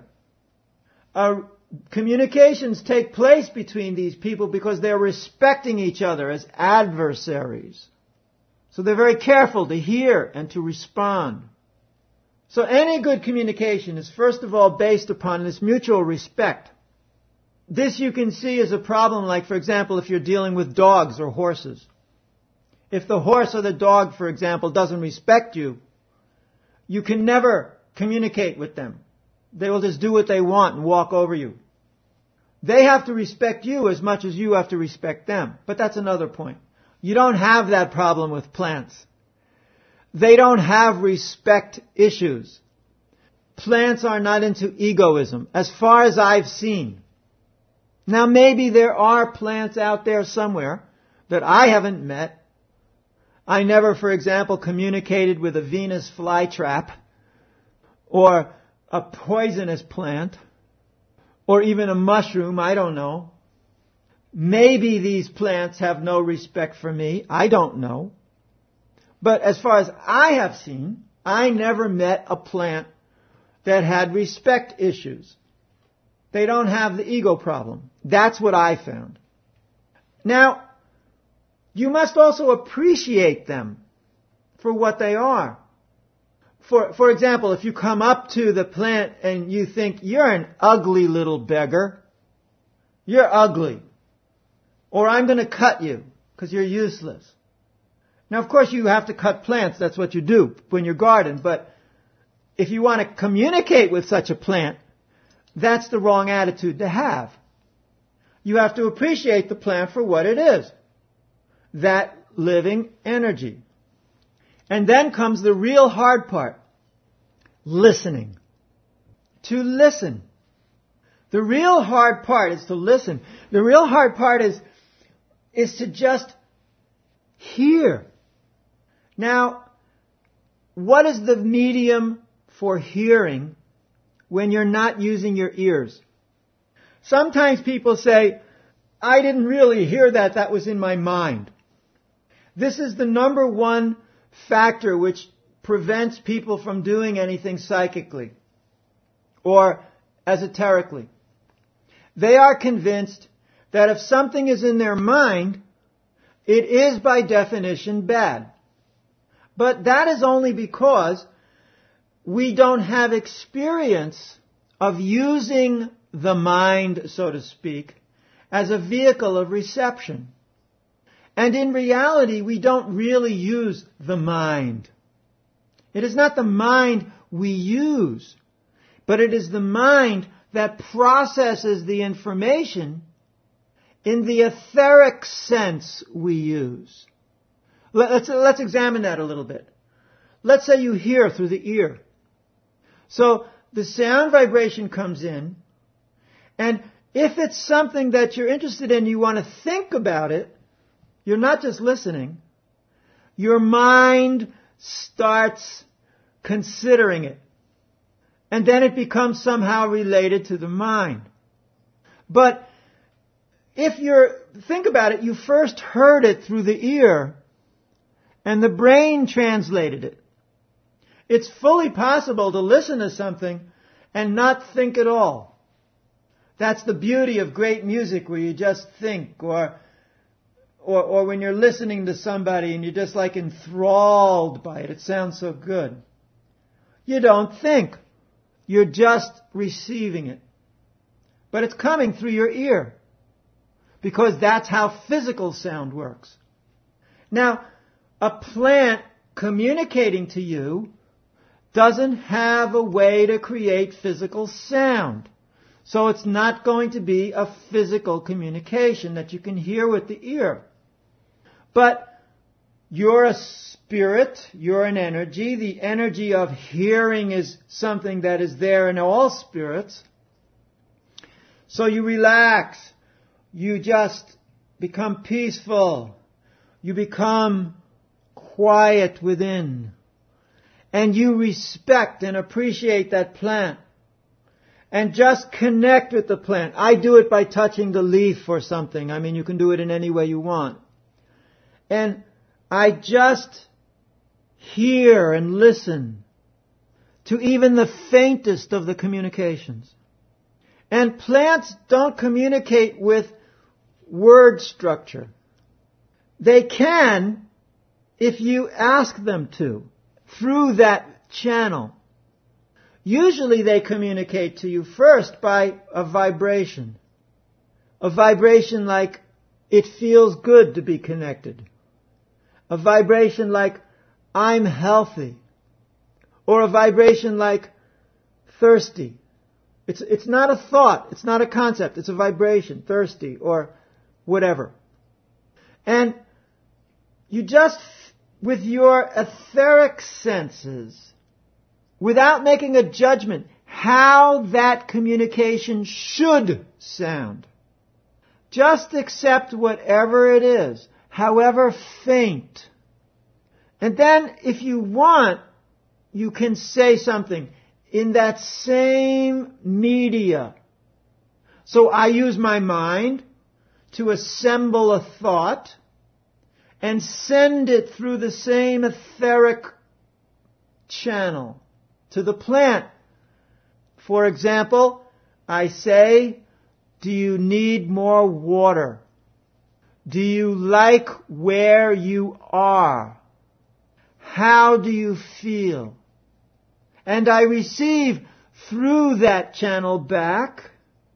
communications take place between these people because they're respecting each other as adversaries. So they're very careful to hear and to respond. So any good communication is first of all based upon this mutual respect. This you can see as a problem, like for example, if you're dealing with dogs or horses. If the horse or the dog, for example, doesn't respect you, you can never communicate with them. They will just do what they want and walk over you. They have to respect you as much as you have to respect them. But that's another point. You don't have that problem with plants. They don't have respect issues. Plants are not into egoism, as far as I've seen. Now maybe there are plants out there somewhere that I haven't met. I never, for example, communicated with a Venus flytrap, or a poisonous plant, or even a mushroom, I don't know. Maybe these plants have no respect for me, I don't know. But as far as I have seen, I never met a plant that had respect issues. They don't have the ego problem. That's what I found. Now, you must also appreciate them for what they are. For example, if you come up to the plant and you think, you're an ugly little beggar, you're ugly, or I'm going to cut you because you're useless. Now, of course, you have to cut plants. That's what you do when you garden. But if you want to communicate with such a plant, that's the wrong attitude to have. You have to appreciate the plant for what it is. That living energy. And then comes the real hard part. Listening. to listen. The real hard part is to listen. The real hard part is to just hear. Now, what is the medium for hearing when you're not using your ears? Sometimes people say, I didn't really hear that, that was in my mind. This is the number one factor which prevents people from doing anything psychically or esoterically. They are convinced that if something is in their mind, it is by definition bad. But that is only because we don't have experience of using the mind, so to speak, as a vehicle of reception. And in reality, we don't really use the mind. It is not the mind we use, but it is the mind that processes the information in the etheric sense we use. Let's examine that a little bit. Let's say you hear through the ear. So the sound vibration comes in, and if it's something that you're interested in, you want to think about it, you're not just listening. Your mind starts considering it. And then it becomes somehow related to the mind. But think about it, you first heard it through the ear, and the brain translated it. It's fully possible to listen to something and not think at all. That's the beauty of great music, where you just think, or when you're listening to somebody and you're just like enthralled by it. It sounds so good. You don't think. You're just receiving it. But it's coming through your ear, because that's how physical sound works. Now, a plant communicating to you doesn't have a way to create physical sound. So it's not going to be a physical communication that you can hear with the ear. But you're a spirit, you're an energy. The energy of hearing is something that is there in all spirits. So you relax. You just become peaceful. You become quiet within. And you respect and appreciate that plant. And just connect with the plant. I do it by touching the leaf or something. I mean, you can do it in any way you want. And I just hear and listen to even the faintest of the communications. And plants don't communicate with word structure. They can if you ask them to, through that channel. Usually they communicate to you first by a vibration. A vibration like, it feels good to be connected. A vibration like, I'm healthy. Or a vibration like, thirsty. It's not a thought, it's not a concept, it's a vibration, thirsty, or whatever. And you just, with your etheric senses, without making a judgment, how that communication should sound. Just accept whatever it is, however faint. And then, if you want, you can say something in that same media. So I use my mind to assemble a thought and send it through the same etheric channel to the plant. For example, I say, do you need more water? Do you like where you are? How do you feel? And I receive through that channel back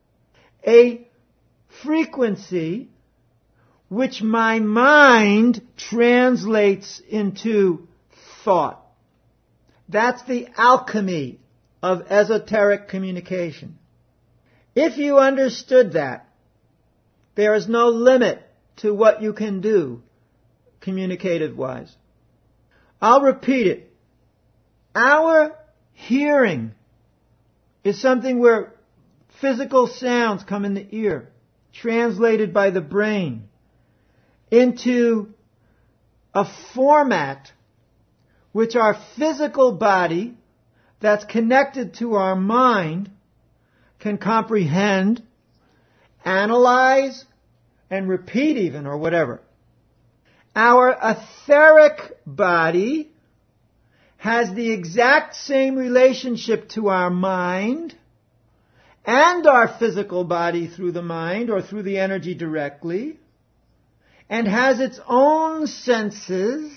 a frequency which my mind translates into thought. That's the alchemy of esoteric communication. If you understood that, there is no limit to what you can do communicative-wise. I'll repeat it. Our hearing is something where physical sounds come in the ear, translated by the brain into a format which our physical body that's connected to our mind can comprehend, analyze, and repeat even, or whatever. Our etheric body has the exact same relationship to our mind and our physical body through the mind or through the energy directly, and has its own senses,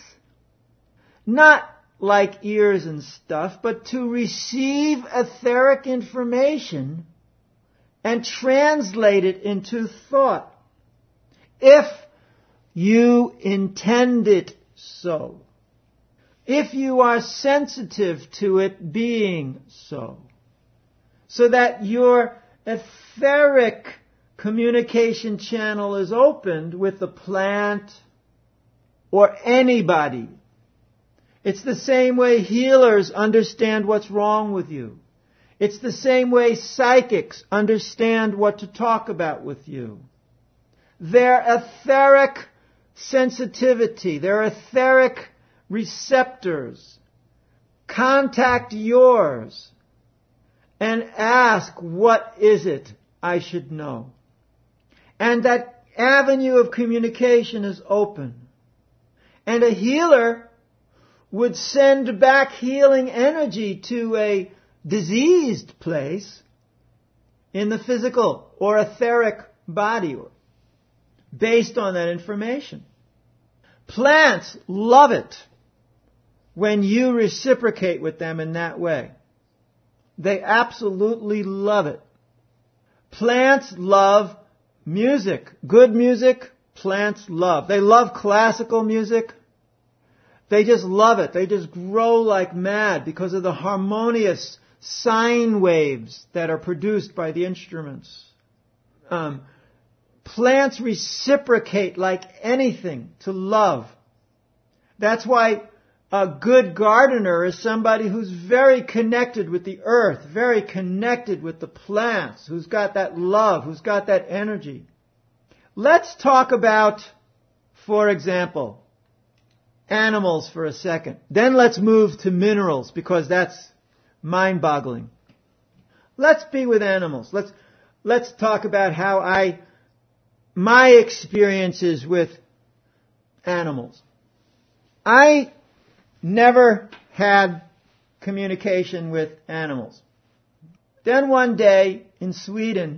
not like ears and stuff, but to receive etheric information and translate it into thought, if you intend it so. If you are sensitive to it being so. So that your etheric communication channel is opened with the plant or anybody. It's the same way healers understand what's wrong with you. It's the same way psychics understand what to talk about with you. Their etheric sensitivity, their etheric receptors contact yours and ask, what is it I should know? And that avenue of communication is open. And a healer would send back healing energy to a diseased place in the physical or etheric body based on that information. Plants love it when you reciprocate with them in that way. They absolutely love it. Plants love music. Good music, plants love. They love classical music. They just love it. They just grow like mad because of the harmonious sine waves that are produced by the instruments. Plants reciprocate like anything to love. That's why a good gardener is somebody who's very connected with the earth, very connected with the plants, who's got that love, who's got that energy. Let's talk about, for example, animals for a second. Then let's move to minerals, because that's mind-boggling. Let's be with animals. Let's talk about how my experiences with animals. I never had communication with animals. Then one day in Sweden,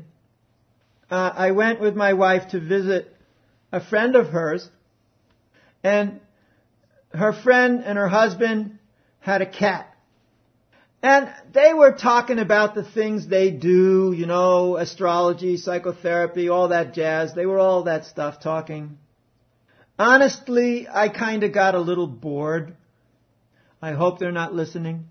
I went with my wife to visit a friend of hers, and her friend and her husband had a cat. And they were talking about the things they do, astrology, psychotherapy, all that jazz. They were all that stuff talking. Honestly, I kind of got a little bored. I hope they're not listening.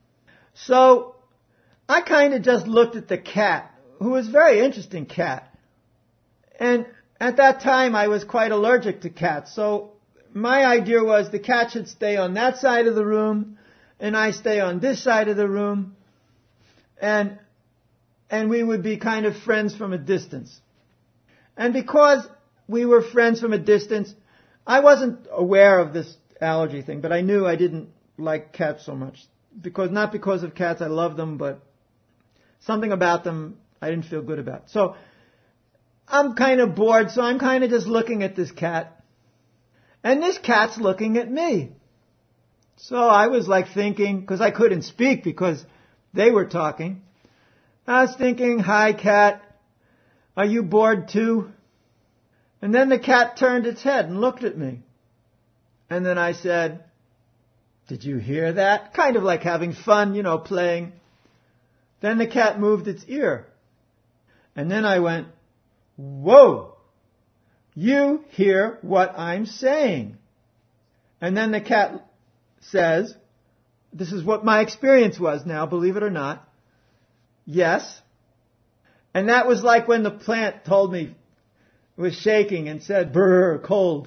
So, I kind of just looked at the cat, who was a very interesting cat. And at that time, I was quite allergic to cats. So, my idea was the cat should stay on that side of the room, and I stay on this side of the room, and we would be kind of friends from a distance. And because we were friends from a distance, I wasn't aware of this allergy thing, but I knew I didn't like cats so much. Not because of cats, I love them, but something about them I didn't feel good about. So I'm kind of bored, so I'm kind of just looking at this cat. And this cat's looking at me. So I was like thinking, because I couldn't speak because they were talking. I was thinking, hi cat, are you bored too? And then the cat turned its head and looked at me. And then I said, did you hear that? Kind of like having fun, playing. Then the cat moved its ear. And then I went, whoa, you hear what I'm saying. And then the cat says, this is what my experience was now, believe it or not. Yes. And that was like when the plant told me, was shaking and said, brr, cold.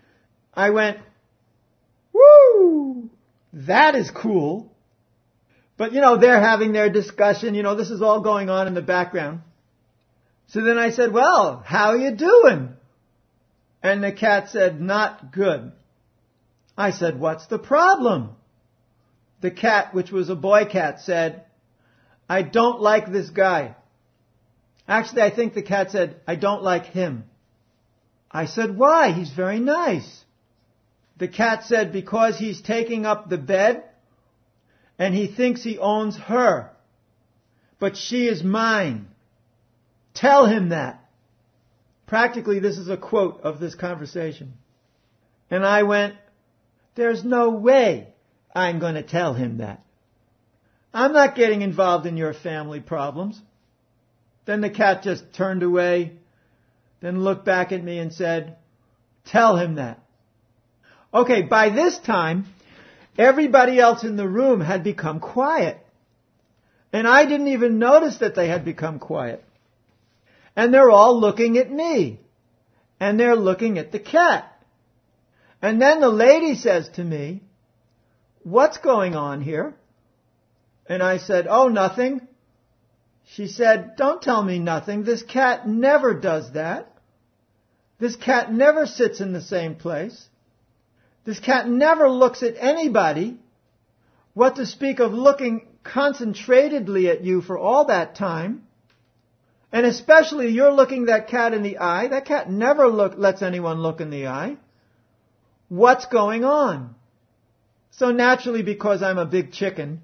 I went, woo, that is cool. But, they're having their discussion. This is all going on in the background. So then I said, well, how you doing? And the cat said, not good. I said, what's the problem? The cat, which was a boy cat, said, I don't like this guy. Actually, I think the cat said, I don't like him. I said, why? He's very nice. The cat said, because he's taking up the bed and he thinks he owns her. But she is mine. Tell him that. Practically, this is a quote of this conversation. And I went, there's no way I'm going to tell him that. I'm not getting involved in your family problems. Then the cat just turned away, then looked back at me and said, tell him that. Okay, by this time, everybody else in the room had become quiet. And I didn't even notice that they had become quiet. And they're all looking at me. And they're looking at the cat. And then the lady says to me, what's going on here? And I said, oh, nothing. She said, don't tell me nothing. This cat never does that. This cat never sits in the same place. This cat never looks at anybody. What to speak of looking concentratedly at you for all that time. And especially you're looking that cat in the eye. That cat never lets anyone look in the eye. What's going on? So naturally, because I'm a big chicken,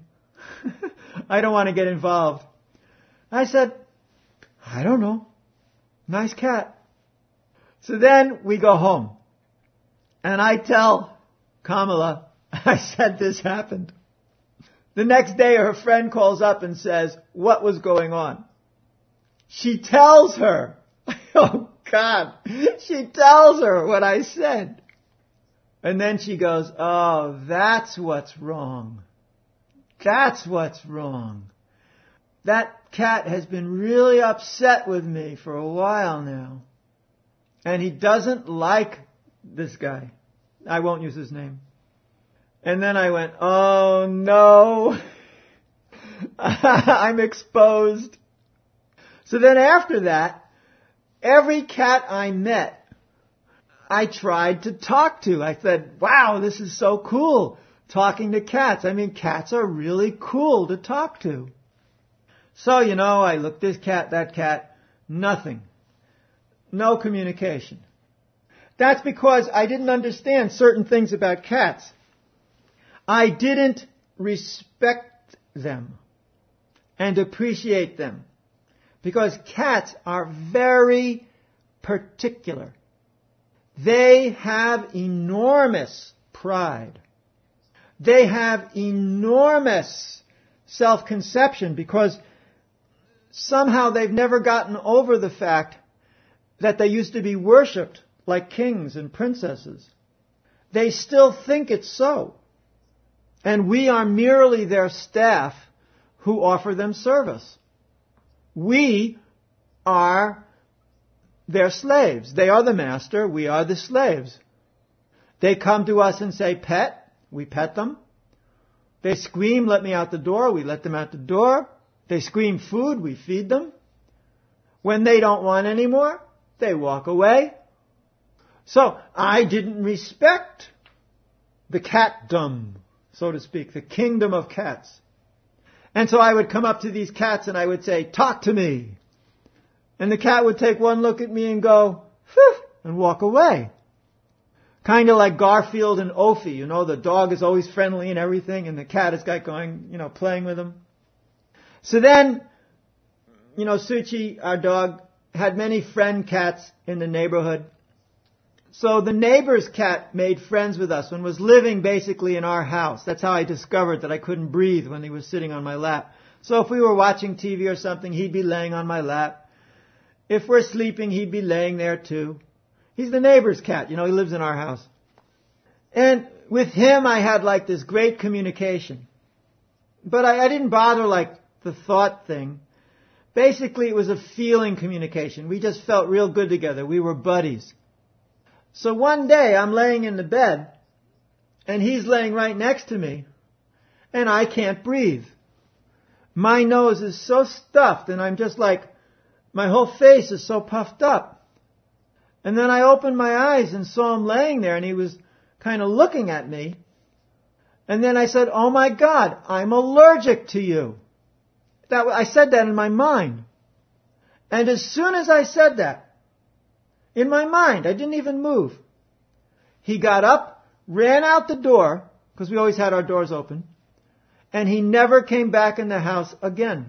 I don't want to get involved. I said, I don't know. Nice cat. So then we go home. And I tell Kamala, I said this happened. The next day her friend calls up and says, what was going on? She tells her, oh God, she tells her what I said. And then she goes, oh, that's what's wrong. That's what's wrong. That cat has been really upset with me for a while now. And he doesn't like this guy. I won't use his name. And then I went, oh no, I'm exposed. So then after that, every cat I met, I tried to talk to. I said, wow, this is so cool, talking to cats. I mean, cats are really cool to talk to. So, I looked this cat, that cat, nothing. No communication. That's because I didn't understand certain things about cats. I didn't respect them and appreciate them. Because cats are very particular. They have enormous pride. They have enormous self-conception because somehow they've never gotten over the fact that they used to be worshipped like kings and princesses. They still think it's so. And we are merely their staff who offer them service. We are their slaves. They are the master. We are the slaves. They come to us and say, pet. We pet them. They scream, let me out the door. We let them out the door. They scream food. We feed them. When they don't want any more, they walk away. So I didn't respect the catdom, so to speak, the kingdom of cats. And so I would come up to these cats and I would say, talk to me. And the cat would take one look at me and go, phew, and walk away. Kind of like Garfield and Opie. The dog is always friendly and everything, and the cat is going, playing with him. So then, Suchi, our dog, had many friend cats in the neighborhood. So the neighbor's cat made friends with us and was living basically in our house. That's how I discovered that I couldn't breathe when he was sitting on my lap. So if we were watching TV or something, he'd be laying on my lap. If we're sleeping, he'd be laying there too. He's the neighbor's cat. He lives in our house. And with him, I had this great communication. But I didn't bother the thought thing. Basically, it was a feeling communication. We just felt real good together. We were buddies. So one day I'm laying in the bed and he's laying right next to me and I can't breathe. my nose is so stuffed and I'm just like, my whole face is so puffed up. And then I opened my eyes and saw him laying there and he was kind of looking at me. And then I said, oh my God, I'm allergic to you. I said that in my mind. And as soon as I said that, in my mind, I didn't even move. He got up, ran out the door, because we always had our doors open, and he never came back in the house again.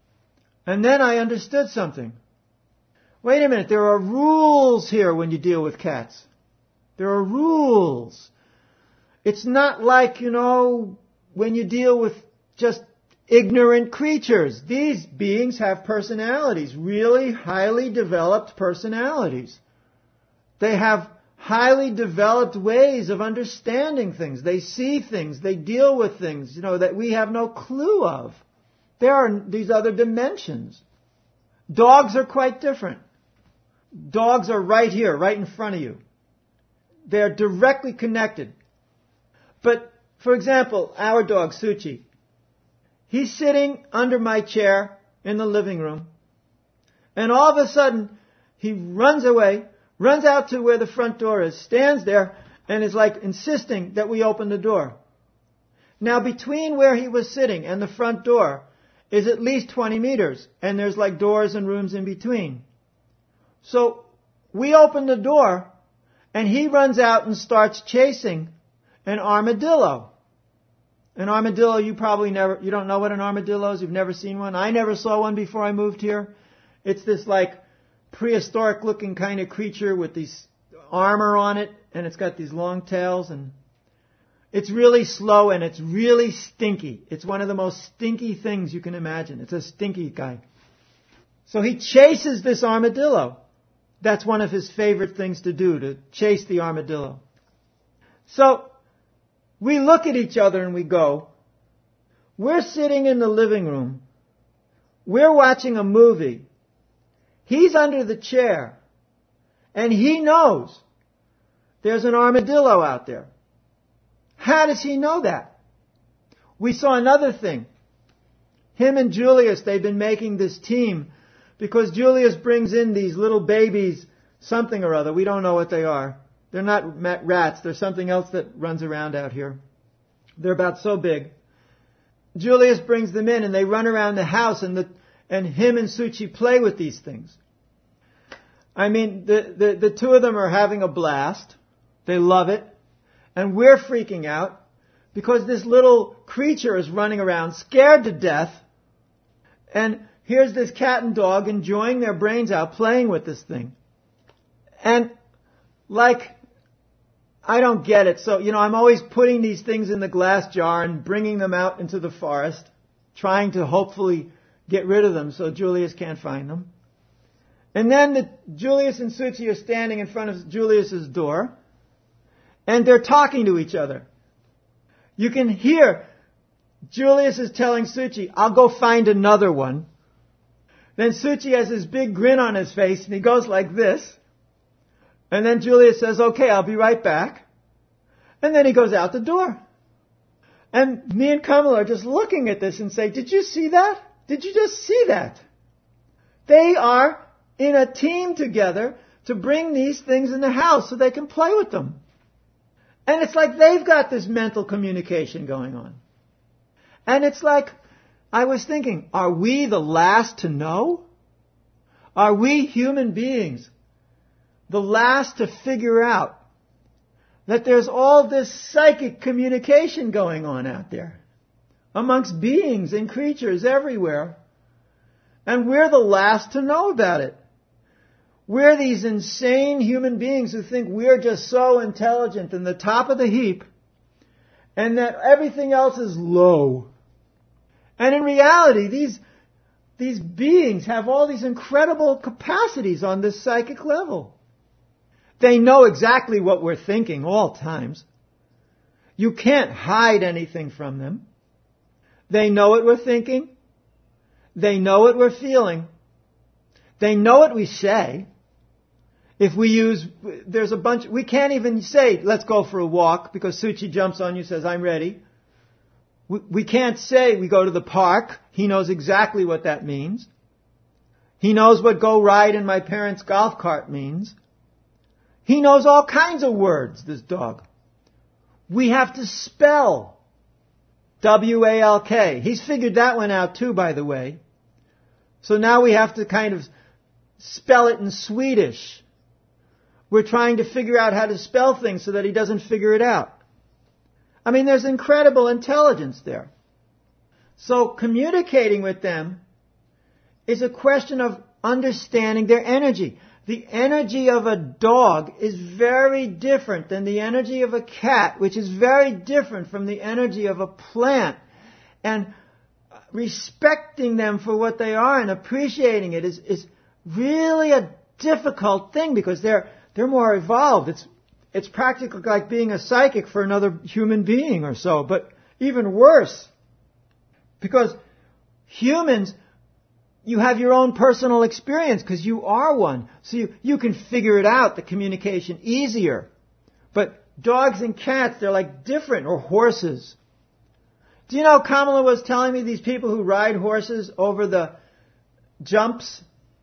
And then I understood something. Wait a minute, there are rules here when you deal with cats. There are rules. It's not like, when you deal with just ignorant creatures. These beings have personalities, really highly developed personalities. They have highly developed ways of understanding things. They see things, they deal with things, that we have no clue of. There are these other dimensions. Dogs are quite different. Dogs are right here, right in front of you. They're directly connected. But, for example, our dog, Suchi, he's sitting under my chair in the living room, and all of a sudden, he runs away, runs out to where the front door is, stands there, and is like insisting that we open the door. Now, between where he was sitting and the front door is at least 20 meters, and there's like doors and rooms in between. So, we open the door, and he runs out and starts chasing an armadillo. An armadillo, you don't know what an armadillo is, you've never seen one. I never saw one before I moved here. It's this like prehistoric looking kind of creature with these armor on it, and it's got these long tails, and it's really slow and it's really stinky. It's one of the most stinky things you can imagine. It's a stinky guy. So he chases this armadillo. That's one of his favorite things to do, to chase the armadillo. So, we look at each other and we go, we're sitting in the living room. We're watching a movie. He's under the chair. And he knows there's an armadillo out there. How does he know that? We saw another thing. Him and Julius, they've been making this team because Julius brings in these little babies, something or other. We don't know what they are. They're not rats. They're something else that runs around out here. They're about so big. Julius brings them in and they run around the house and him and Suchi play with these things. I mean, the two of them are having a blast. They love it. And we're freaking out because this little creature is running around scared to death. And here's this cat and dog enjoying their brains out playing with this thing. And I don't get it. So, I'm always putting these things in the glass jar and bringing them out into the forest, trying to hopefully get rid of them so Julius can't find them. And then Julius and Suchi are standing in front of Julius's door, and they're talking to each other. You can hear Julius is telling Suchi, I'll go find another one. Then Suchi has this big grin on his face, and he goes like this. And then Julius says, okay, I'll be right back. And then he goes out the door. And me and Kamala are just looking at this and say, did you see that? Did you just see that? They are in a team together to bring these things in the house so they can play with them. And it's like they've got this mental communication going on. And it's like, I was thinking, are we the last to know? Are we human beings the last to figure out that there's all this psychic communication going on out there amongst beings and creatures everywhere, and we're the last to know about it? We're these insane human beings who think we're just so intelligent and the top of the heap, and that everything else is low. And in reality, these beings have all these incredible capacities on this psychic level. They know exactly what we're thinking all times. You can't hide anything from them. They know what we're thinking. They know what we're feeling. They know what we say. If we can't even say, let's go for a walk, because Suchi jumps on you and says, I'm ready. We can't say we go to the park. He knows exactly what that means. He knows what go ride in my parents' golf cart means. He knows all kinds of words, this dog. We have to spell W-A-L-K. He's figured that one out too, by the way. So now we have to kind of spell it in Swedish. We're trying to figure out how to spell things so that he doesn't figure it out. I mean, there's incredible intelligence there. So communicating with them is a question of understanding their energy. The energy of a dog is very different than the energy of a cat, which is very different from the energy of a plant. And respecting them for what they are and appreciating it is really a difficult thing because they're more evolved. It's practically like being a psychic for another human being or so, but even worse. Because humans, you have your own personal experience because you are one. So you can figure it out, the communication, easier. But dogs and cats, they're like different, or horses. Do you know, Kamala was telling me these people who ride horses over the jumps?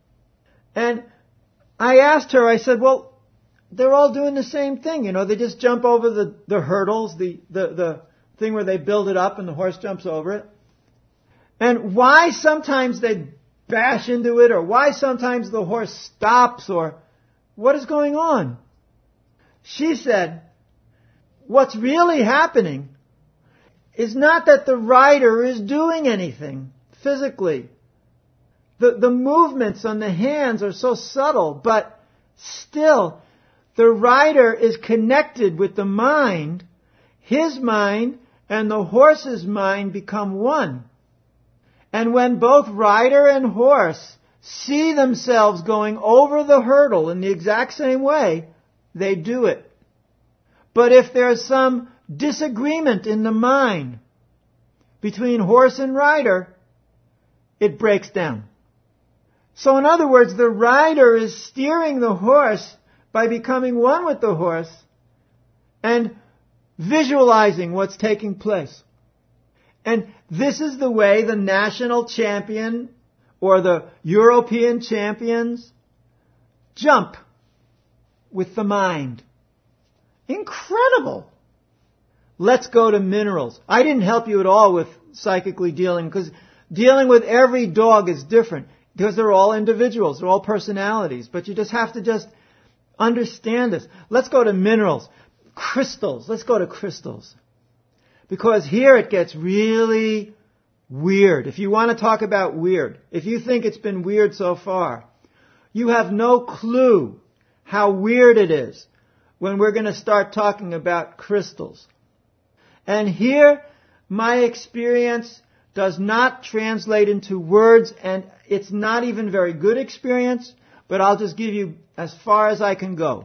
And I asked her, I said, well, they're all doing the same thing. You know, they just jump over the hurdles, the thing where they build it up and the horse jumps over it. And why sometimes they bash into it, or why sometimes the horse stops, or what is going on? She said, what's really happening is not that the rider is doing anything physically. The movements on the hands are so subtle, but still, the rider is connected with the mind. His mind and the horse's mind become one. And when both rider and horse see themselves going over the hurdle in the exact same way, they do it. But if there's some disagreement in the mind between horse and rider, it breaks down. So in other words, the rider is steering the horse by becoming one with the horse and visualizing what's taking place. And this is the way the national champion or the European champions jump with the mind. Incredible! Let's go to minerals. I didn't help you at all with psychically dealing, because dealing with every dog is different, because they're all individuals, they're all personalities, but you just have to just understand this. Let's go to minerals. Crystals. Let's go to crystals. Because here it gets really weird. If you want to talk about weird, if you think it's been weird so far, you have no clue how weird it is when we're going to start talking about crystals. And here, my experience does not translate into words, and it's not even very good experience, but I'll just give you as far as I can go.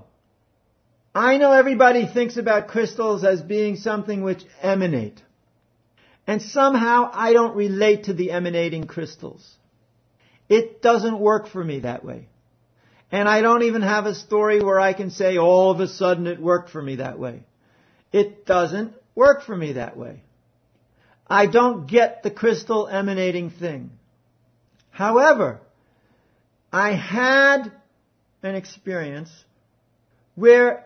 I know everybody thinks about crystals as being something which emanate. And somehow I don't relate to the emanating crystals. It doesn't work for me that way. And I don't even have a story where I can say all of a sudden it worked for me that way. It doesn't work for me that way. I don't get the crystal emanating thing. However, I had an experience where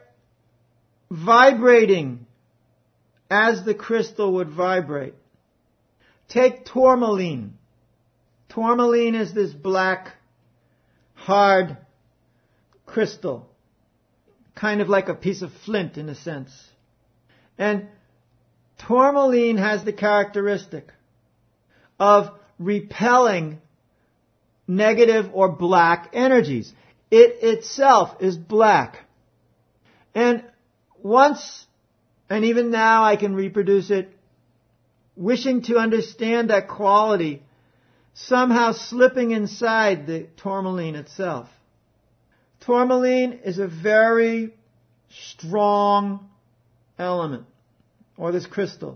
vibrating as the crystal would vibrate. Take tourmaline. Tourmaline is this black, hard crystal. Kind of like a piece of flint in a sense. And tourmaline has the characteristic of repelling negative or black energies. It itself is black. And once, and even now I can reproduce it, wishing to understand that quality, somehow slipping inside the tourmaline itself. Tourmaline is a very strong element, or this crystal.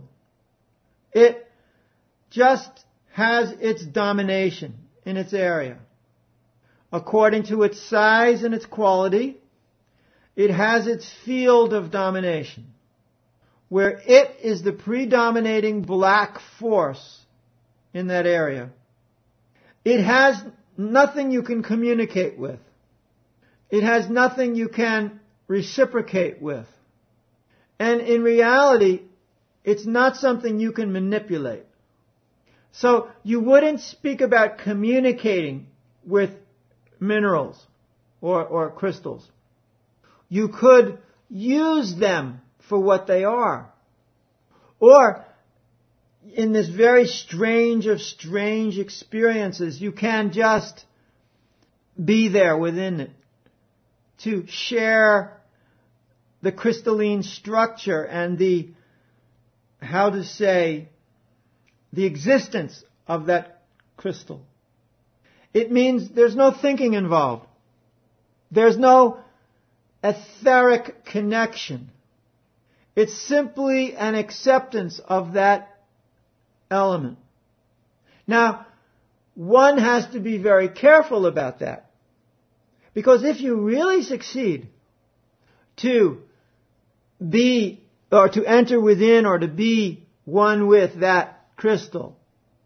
It just has its domination in its area. According to its size and its quality, it has its field of domination. where it is the predominating black force in that area. It has nothing you can communicate with. It has nothing you can reciprocate with. And in reality, it's not something you can manipulate. So you wouldn't speak about communicating with minerals or crystals. You could use them for what they are. Or in this very strange of strange experiences, you can just be there within it to share the crystalline structure and the existence of that crystal. It means there's no thinking involved. There's no etheric connection. It's simply an acceptance of that element. Now, one has to be very careful about that. Because if you really succeed to be, or to enter within, or to be one with that crystal,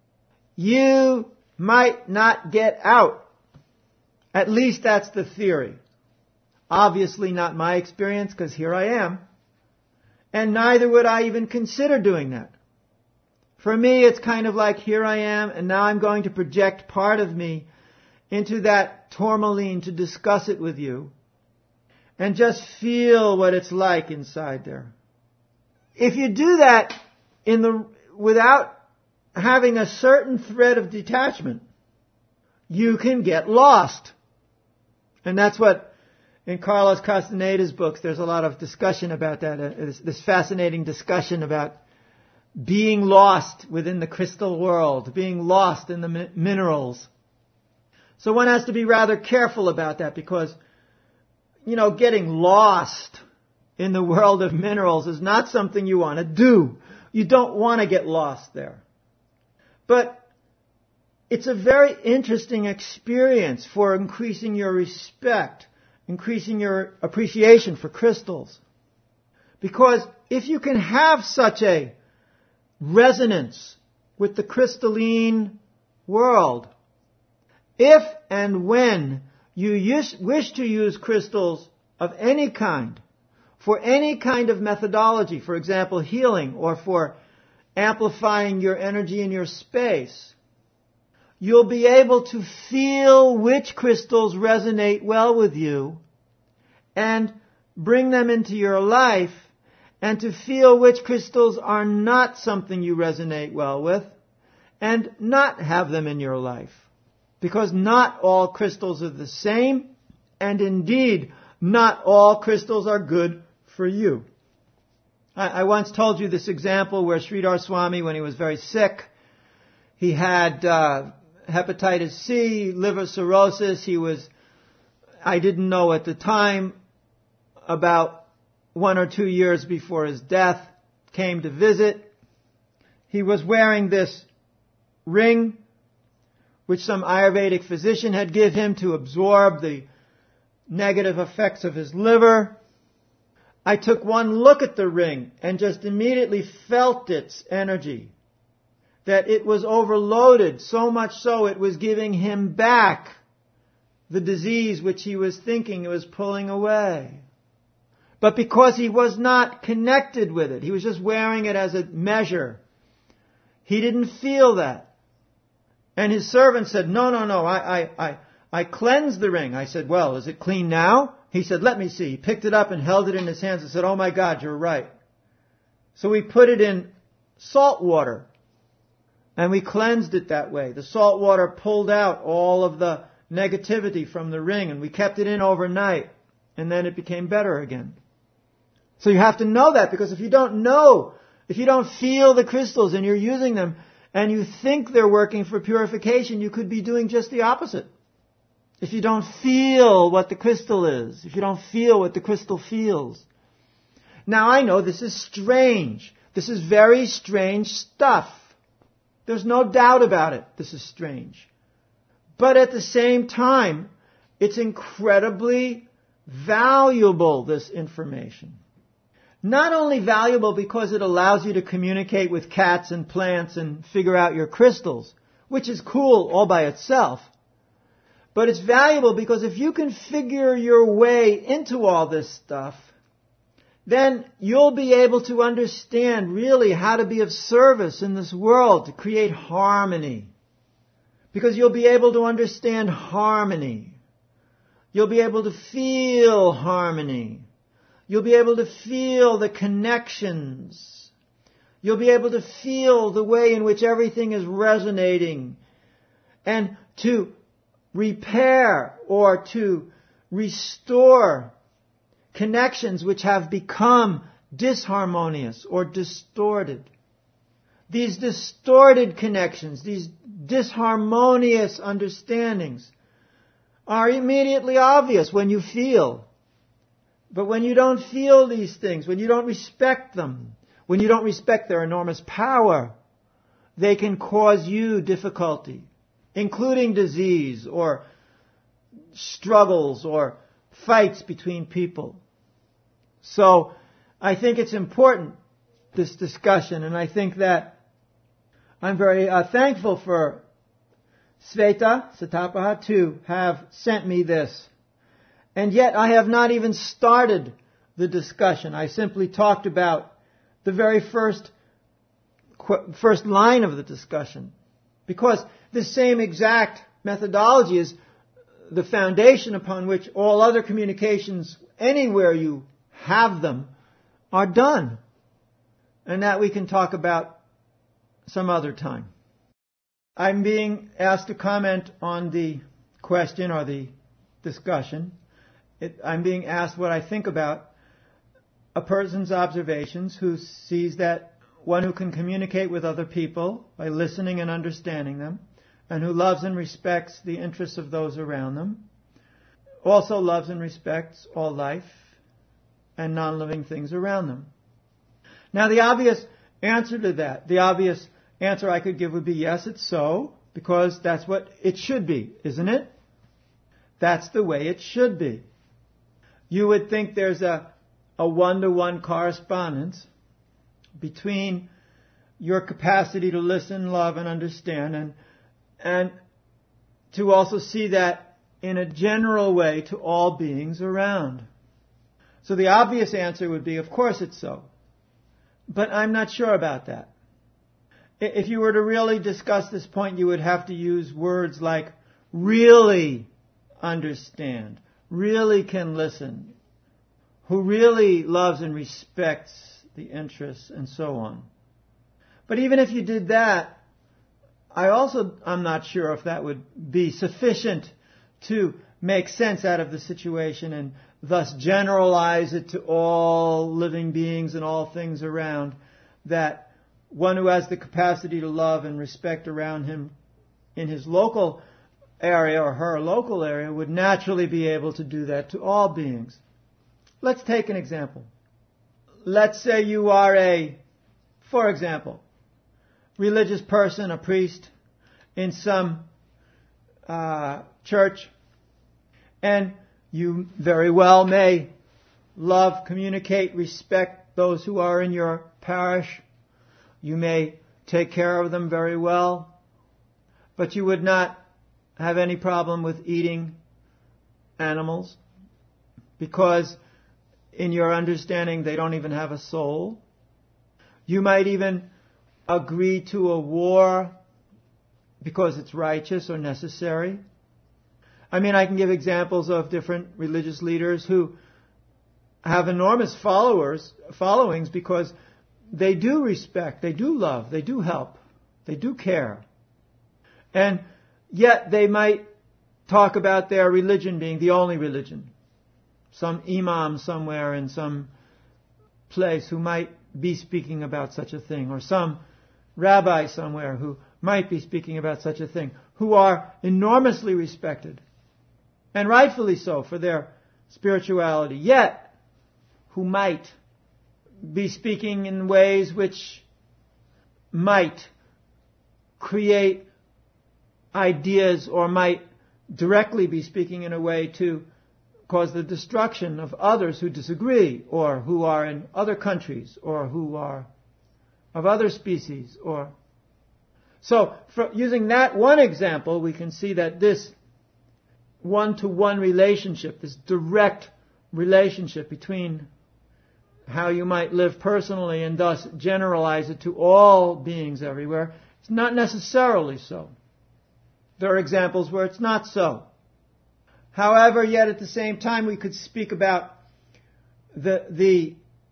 you might not get out. At least that's the theory. Obviously not my experience, because here I am. And neither would I even consider doing that. For me, it's kind of like, here I am, and now I'm going to project part of me into that tourmaline to discuss it with you, and just feel what it's like inside there. If you do that without having a certain thread of detachment, you can get lost. And that's what, in Carlos Castaneda's books, there's a lot of discussion about that, this fascinating discussion about being lost within the crystal world, being lost in the minerals. So one has to be rather careful about that, because, getting lost in the world of minerals is not something you want to do. You don't want to get lost there. But it's a very interesting experience for increasing your respect, increasing your appreciation for crystals. Because if you can have such a resonance with the crystalline world, if and when you wish to use crystals of any kind, for any kind of methodology, for example, healing, or for amplifying your energy in your space, you'll be able to feel which crystals resonate well with you and bring them into your life, and to feel which crystals are not something you resonate well with and not have them in your life. Because not all crystals are the same, and indeed, not all crystals are good for you. I once told you this example where Sridhar Swami, when he was very sick, he had hepatitis C, liver cirrhosis. I didn't know at the time, about 1 or 2 years before his death, came to visit. He was wearing this ring, which some Ayurvedic physician had given him to absorb the negative effects of his liver. I took one look at the ring and just immediately felt its energy. That it was overloaded, so much so it was giving him back the disease which he was thinking it was pulling away. But because he was not connected with it, he was just wearing it as a measure, he didn't feel that. And his servant said, no, I cleansed the ring. I said, well, is it clean now? He said, let me see. He picked it up and held it in his hands and said, oh my God, you're right. So we put it in salt water and we cleansed it that way. The salt water pulled out all of the negativity from the ring, and we kept it in overnight, and then it became better again. So you have to know that, because if you don't know, if you don't feel the crystals and you're using them and you think they're working for purification, you could be doing just the opposite. If you don't feel what the crystal is, if you don't feel what the crystal feels. Now I know this is strange. This is very strange stuff. There's no doubt about it. This is strange. But at the same time, it's incredibly valuable, this information. not only valuable because it allows you to communicate with cats and plants and figure out your crystals, which is cool all by itself, but it's valuable because if you can figure your way into all this stuff, then you'll be able to understand really how to be of service in this world, to create harmony. Because you'll be able to understand harmony. You'll be able to feel harmony. You'll be able to feel the connections. You'll be able to feel the way in which everything is resonating. And to repair or to restore connections which have become disharmonious or distorted. These distorted connections, these disharmonious understandings are immediately obvious when you feel. But when you don't feel these things, when you don't respect them, when you don't respect their enormous power, they can cause you difficulty, including disease or struggles or fights between people. So I think it's important, this discussion, and I think that I'm very thankful for Sveta Satapaha to have sent me this. And yet I have not even started the discussion. I simply talked about the very first line of the discussion. Because the same exact methodology is the foundation upon which all other communications, anywhere you have them, are done. And that we can talk about some other time. I'm being asked to comment on the question or the discussion. I'm being asked what I think about a person's observations who sees that one who can communicate with other people by listening and understanding them, and who loves and respects the interests of those around them, also loves and respects all life and non-living things around them. Now the obvious answer to that, the obvious answer I could give would be yes, it's so, because that's what it should be, isn't it? That's the way it should be. You would think there's a one-to-one correspondence between your capacity to listen, love, and understand, and to also see that in a general way to all beings around. So the obvious answer would be, of course it's so. But I'm not sure about that. If you were to really discuss this point, you would have to use words like really understand, really can listen, who really loves and respects the interests, and so on. But even if you did that, I'm not sure if that would be sufficient to make sense out of the situation and thus generalize it to all living beings and all things around, that one who has the capacity to love and respect around him in his local area or her local area would naturally be able to do that to all beings. Let's take an example. Let's say you are for example, religious person, a priest in some church, and you very well may love, communicate, respect those who are in your parish. You may take care of them very well, but you would not have any problem with eating animals because in your understanding they don't even have a soul. You might even agree to a war because it's righteous or necessary. I mean, I can give examples of different religious leaders who have enormous followings because they do respect, they do love, they do help, they do care. And yet they might talk about their religion being the only religion. Some imam somewhere in some place who might be speaking about such a thing, or some rabbi somewhere who might be speaking about such a thing, who are enormously respected, and rightfully so for their spirituality, yet who might be speaking in ways which might create ideas or might directly be speaking in a way to cause the destruction of others who disagree, or who are in other countries, or who are of other species, or... So, using that one example, we can see that this one-to-one relationship, this direct relationship between how you might live personally and thus generalize it to all beings everywhere, it's not necessarily so. There are examples where it's not so. However, yet at the same time, we could speak about the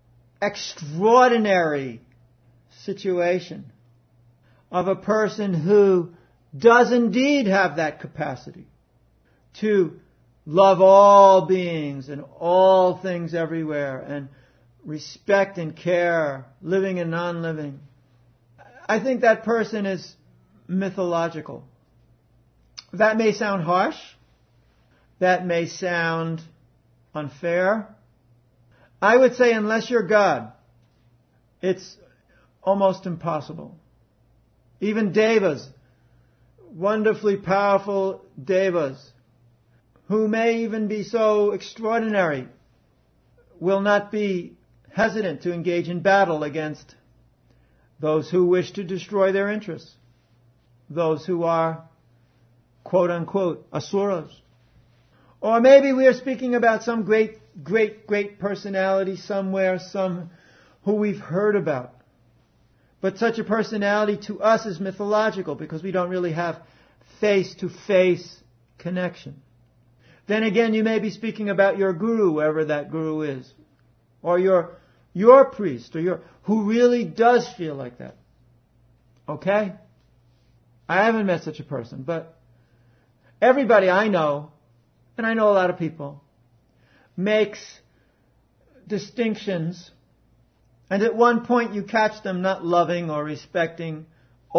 extraordinary situation of a person who does indeed have that capacity to love all beings and all things everywhere and respect and care, living and non-living. I think that person is mythological. That may sound harsh. That may sound unfair. I would say unless you're God, it's almost impossible. Even devas, wonderfully powerful devas, who may even be so extraordinary, will not be hesitant to engage in battle against those who wish to destroy their interests, those who are, quote-unquote, asuras. Or maybe we are speaking about some great personality somewhere, some who we've heard about. But such a personality to us is mythological because we don't really have face-to-face connection. Then again, you may be speaking about your guru, wherever that guru is. Or your priest, or who really does feel like that. Okay? I haven't met such a person, but everybody I know, and I know a lot of people, makes distinctions, and at one point you catch them not loving or respecting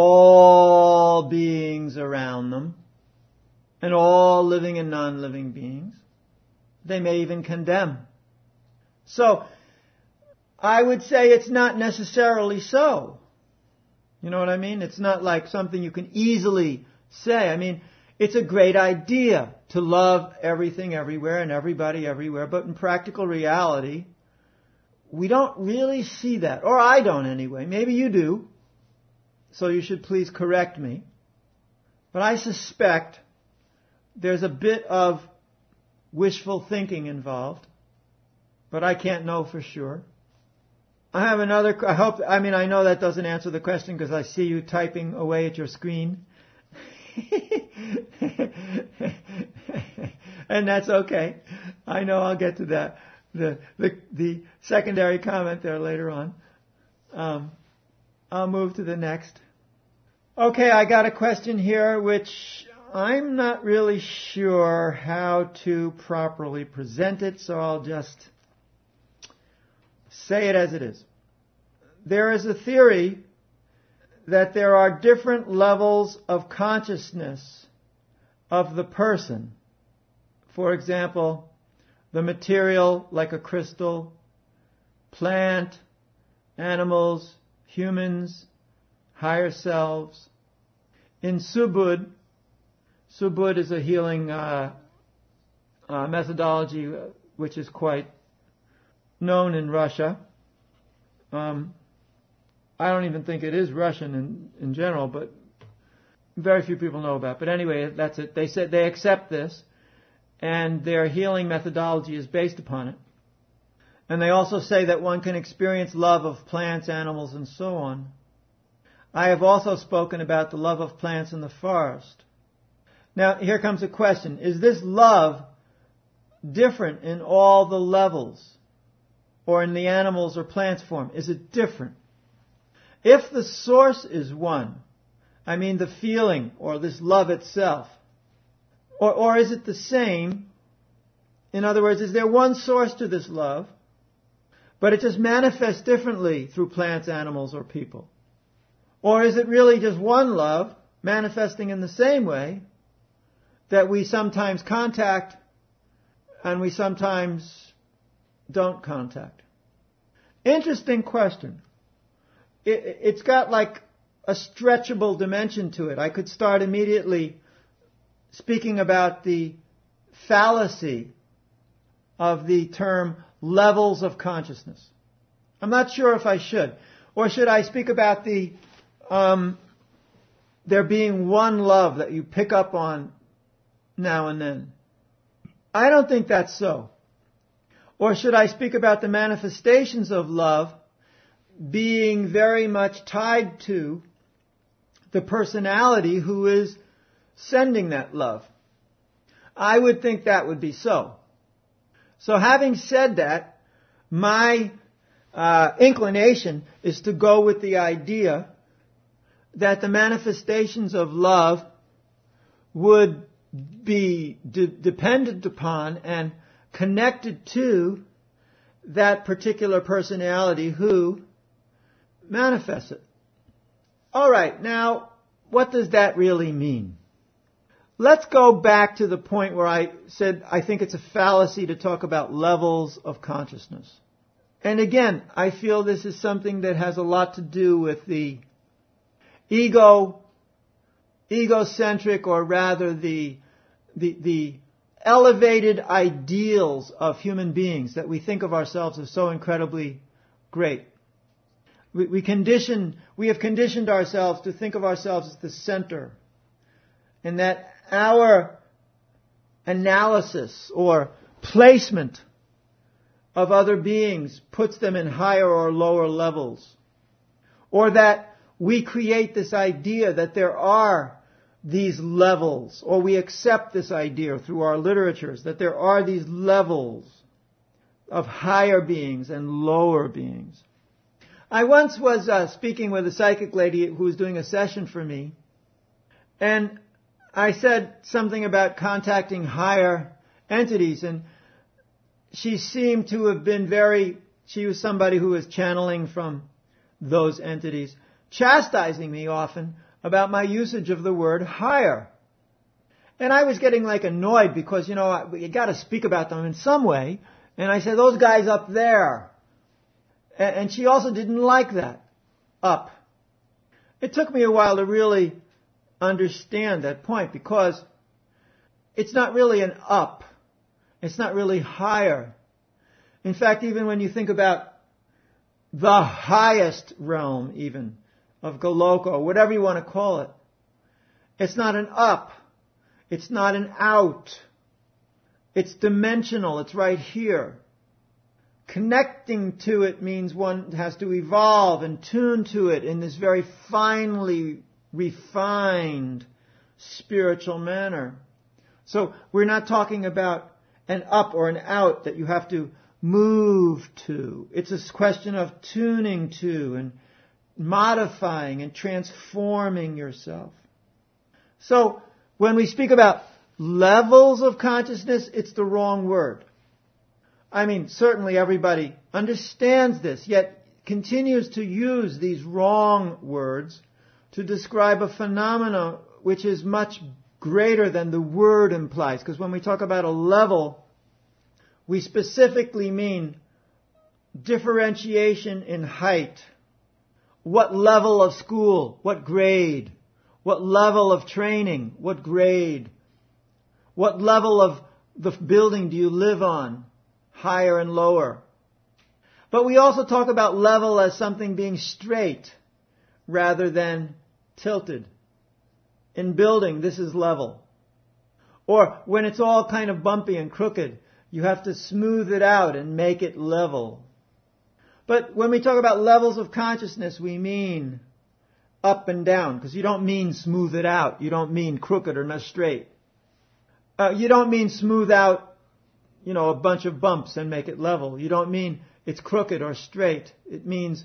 all beings around them, and all living and non-living beings. They may even condemn. So, I would say it's not necessarily so. You know what I mean? It's not like something you can easily say. I mean, it's a great idea to love everything everywhere and everybody everywhere, but in practical reality, we don't really see that. Or I don't anyway. Maybe you do. So you should please correct me. But I suspect there's a bit of wishful thinking involved. But I can't know for sure. I have another, I know that doesn't answer the question because I see you typing away at your screen. And that's okay. I know I'll get to that. The secondary comment there later on. I'll move to the next. Okay, I got a question here which I'm not really sure how to properly present it, so I'll just say it as it is. There is a theory that there are different levels of consciousness of the person. For example, the material like a crystal, plant, animals, humans, higher selves. In Subud is a healing methodology which is quite known in Russia. I don't even think it is Russian in general, but very few people know about it. But anyway, that's it. They said they accept this, and their healing methodology is based upon it. And they also say that one can experience love of plants, animals, and so on. I have also spoken about the love of plants in the forest. Now, here comes a question. Is this love different in all the levels? Or in the animals or plants form? Is it different? If the source is one, I mean the feeling or this love itself, or is it the same? In other words, is there one source to this love, but it just manifests differently through plants, animals, or people? Or is it really just one love manifesting in the same way that we sometimes contact and we sometimes don't contact? Interesting question. It's got like a stretchable dimension to it. I could start immediately speaking about the fallacy of the term levels of consciousness. I'm not sure if I should. Or should I speak about the there being one love that you pick up on now and then? I don't think that's so. Or should I speak about the manifestations of love being very much tied to the personality who is sending that love? I would think that would be so. So having said that, my inclination is to go with the idea that the manifestations of love would be dependent upon and connected to that particular personality who manifests it. All right, now, what does that really mean? Let's go back to the point where I said I think it's a fallacy to talk about levels of consciousness. And again, I feel this is something that has a lot to do with the egocentric, or rather the elevated ideals of human beings that we think of ourselves as so incredibly great. We have conditioned ourselves to think of ourselves as the center, and that our analysis or placement of other beings puts them in higher or lower levels. Or that we create this idea that there are these levels, or we accept this idea through our literatures, that there are these levels of higher beings and lower beings. I once was speaking with a psychic lady who was doing a session for me, and I said something about contacting higher entities, and she seemed to have been she was somebody who was channeling from those entities, chastising me often about my usage of the word higher. And I was getting annoyed because, you got to speak about them in some way. And I said, those guys up there. And she also didn't like that. Up. It took me a while to really understand that point, because it's not really an up. It's not really higher. In fact, even when you think about the highest realm even of Goloka, or whatever you want to call it, it's not an up. It's not an out. It's dimensional. It's right here. Connecting to it means one has to evolve and tune to it in this very finely refined spiritual manner. So we're not talking about an up or an out that you have to move to. It's a question of tuning to and modifying and transforming yourself. So when we speak about levels of consciousness, it's the wrong word. I mean, certainly everybody understands this, yet continues to use these wrong words to describe a phenomenon which is much greater than the word implies. Because when we talk about a level, we specifically mean differentiation in height. What level of school? What grade? What level of training? What grade? What level of the building do you live on? Higher and lower. But we also talk about level as something being straight rather than tilted. In building, this is level. Or when it's all kind of bumpy and crooked, you have to smooth it out and make it level. But when we talk about levels of consciousness, we mean up and down, because you don't mean smooth it out. You don't mean crooked or not straight. You don't mean smooth out, a bunch of bumps and make it level. You don't mean it's crooked or straight. It means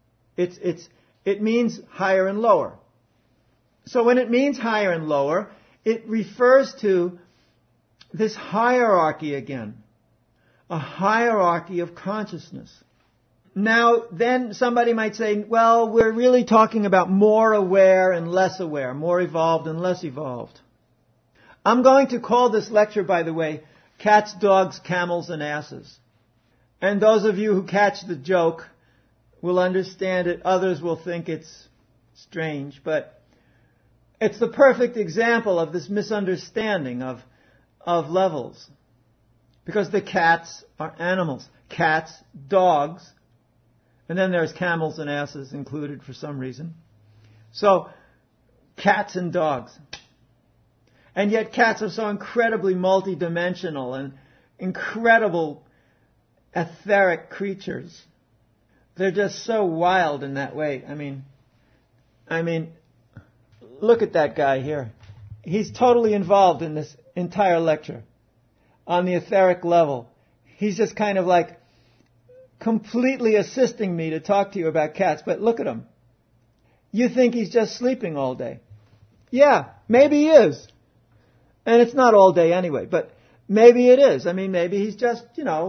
it means higher and lower. So when it means higher and lower, it refers to this hierarchy again. A hierarchy of consciousness. Now, then somebody might say, well, we're really talking about more aware and less aware, more evolved and less evolved. I'm going to call this lecture, by the way, Cats, Dogs, Camels, and Asses. And those of you who catch the joke will understand it. Others will think it's strange, but it's the perfect example of this misunderstanding of levels. Because the cats are animals. Cats, dogs, and then there's camels and asses included for some reason. So, cats and dogs. And yet cats are so incredibly multidimensional and incredible etheric creatures. They're just so wild in that way. I mean, look at that guy here. He's totally involved in this entire lecture on the etheric level. He's just kind of like completely assisting me to talk to you about cats, but look at him. You think he's just sleeping all day. Yeah, maybe he is. And it's not all day anyway, but maybe it is. I mean, maybe he's just,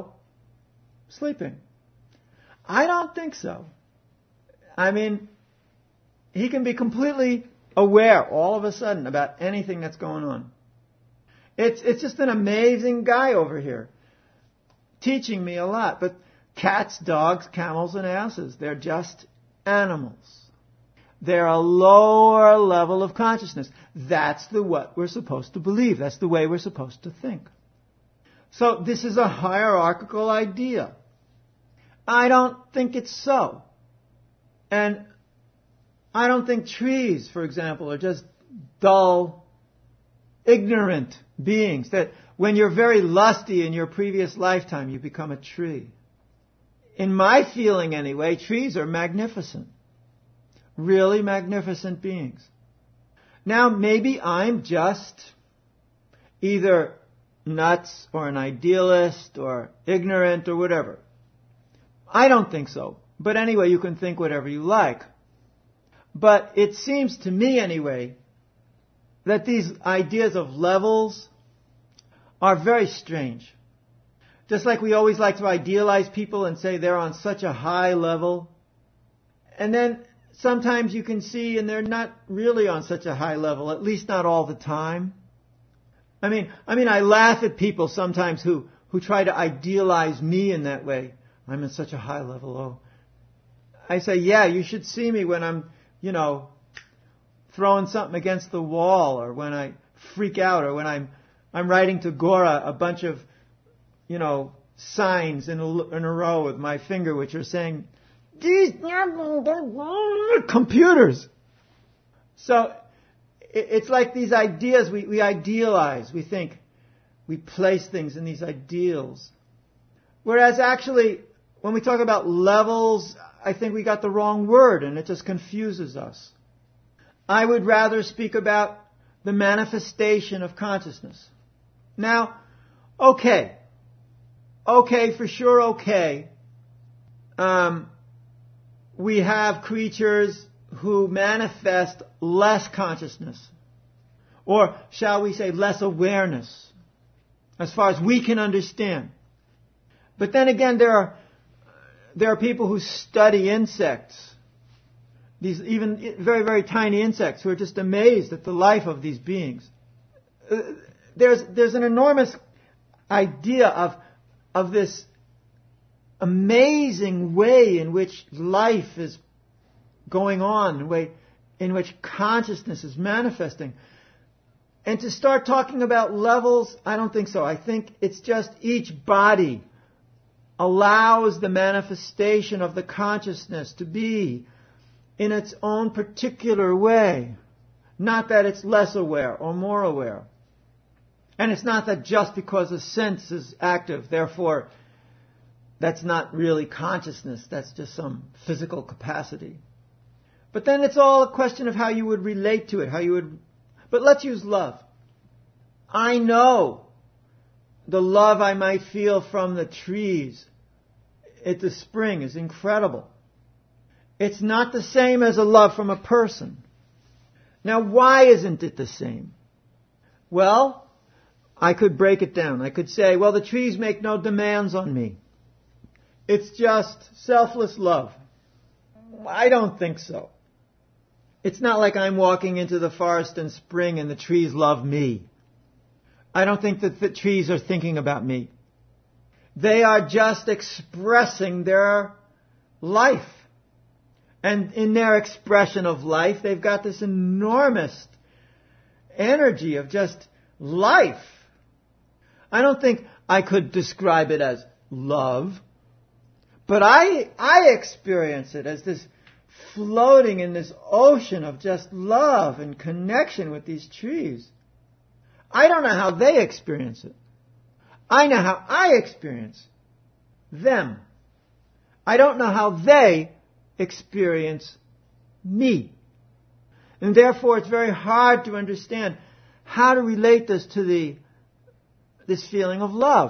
sleeping. I don't think so. I mean, he can be completely aware all of a sudden about anything that's going on. It's just an amazing guy over here, teaching me a lot. But cats, dogs, camels, and asses, they're just animals. They're a lower level of consciousness. That's what we're supposed to believe. That's the way we're supposed to think. So this is a hierarchical idea. I don't think it's so. And I don't think trees, for example, are just dull, ignorant beings that when you're very lusty in your previous lifetime, you become a tree. In my feeling anyway, trees are magnificent. Really magnificent beings. Now, maybe I'm just either nuts or an idealist or ignorant or whatever. I don't think so. But anyway, you can think whatever you like. But it seems to me anyway that these ideas of levels are very strange. Just like we always like to idealize people and say they're on such a high level. And then sometimes you can see and they're not really on such a high level, at least not all the time. I mean, I laugh at people sometimes who try to idealize me in that way. I'm in such a high level. Oh, I say, yeah, you should see me when I'm, throwing something against the wall, or when I freak out, or when I'm writing to Gora a bunch of, signs in a row with my finger, which are saying, these computers. So it's like these ideas we idealize. We think we place things in these ideals. Whereas actually, when we talk about levels, I think we got the wrong word and it just confuses us. I would rather speak about the manifestation of consciousness. Now, okay, for sure, okay. We have creatures who manifest less consciousness, or shall we say less awareness, as far as we can understand. But then again, there are people who study insects, these even very, very tiny insects, who are just amazed at the life of these beings. There's an enormous idea of this amazing way in which life is going on, the way in which consciousness is manifesting. And to start talking about levels, I don't think so. I think it's just each body allows the manifestation of the consciousness to be in its own particular way. Not that it's less aware or more aware. And it's not that just because a sense is active, therefore that's not really consciousness, that's just some physical capacity. But then it's all a question of how you would relate to it, but let's use love. I know the love I might feel from the trees at the spring is incredible. It's not the same as a love from a person. Now, why isn't it the same? Well, I could break it down. I could say, well, the trees make no demands on me. It's just selfless love. I don't think so. It's not like I'm walking into the forest in spring and the trees love me. I don't think that the trees are thinking about me. They are just expressing their life. And in their expression of life, they've got this enormous energy of just life. I don't think I could describe it as love. But I experience it as this floating in this ocean of just love and connection with these trees. I don't know how they experience it. I know how I experience them. I don't know how they experience me. And therefore it's very hard to understand how to relate this to this feeling of love.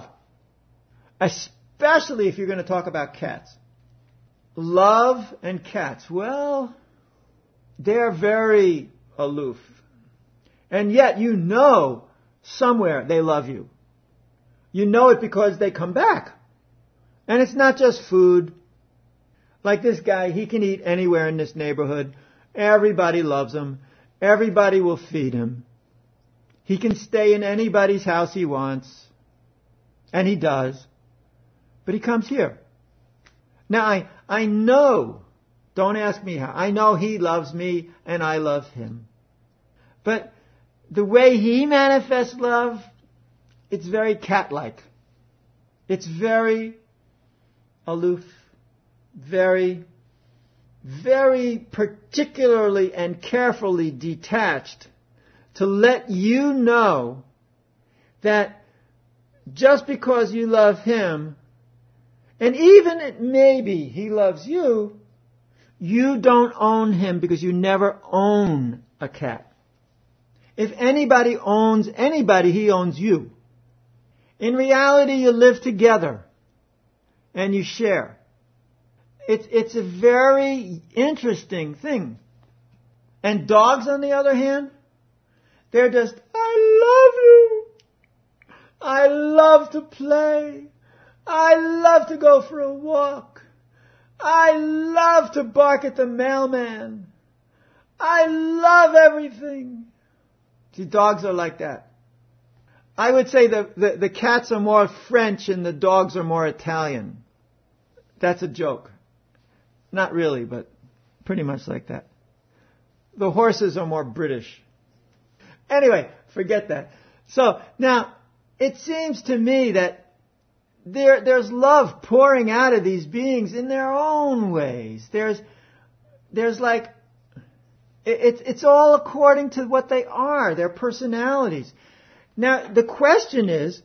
Especially if you're going to talk about cats. Love and cats, well, they're very aloof. And yet you know somewhere they love you. You know it because they come back. And it's not just food. Like this guy, he can eat anywhere in this neighborhood. Everybody loves him. Everybody will feed him. He can stay in anybody's house he wants. And he does. But he comes here. Now I know, don't ask me how, I know he loves me and I love him. But the way he manifests love, it's very cat-like. It's very aloof, very, very particularly and carefully detached to let you know that just because you love him, and even maybe he loves you, you don't own him because you never own a cat. If anybody owns anybody, he owns you. In reality, you live together and you share. It's a very interesting thing. And dogs, on the other hand, they're just, I love you. I love to play. I love to go for a walk. I love to bark at the mailman. I love everything. See, dogs are like that. I would say the cats are more French and the dogs are more Italian. That's a joke. Not really, but pretty much like that. The horses are more British. Anyway, forget that. So, now, it seems to me that there's love pouring out of these beings in their own ways. There's like, it's all according to what they are, their personalities. Now, the question is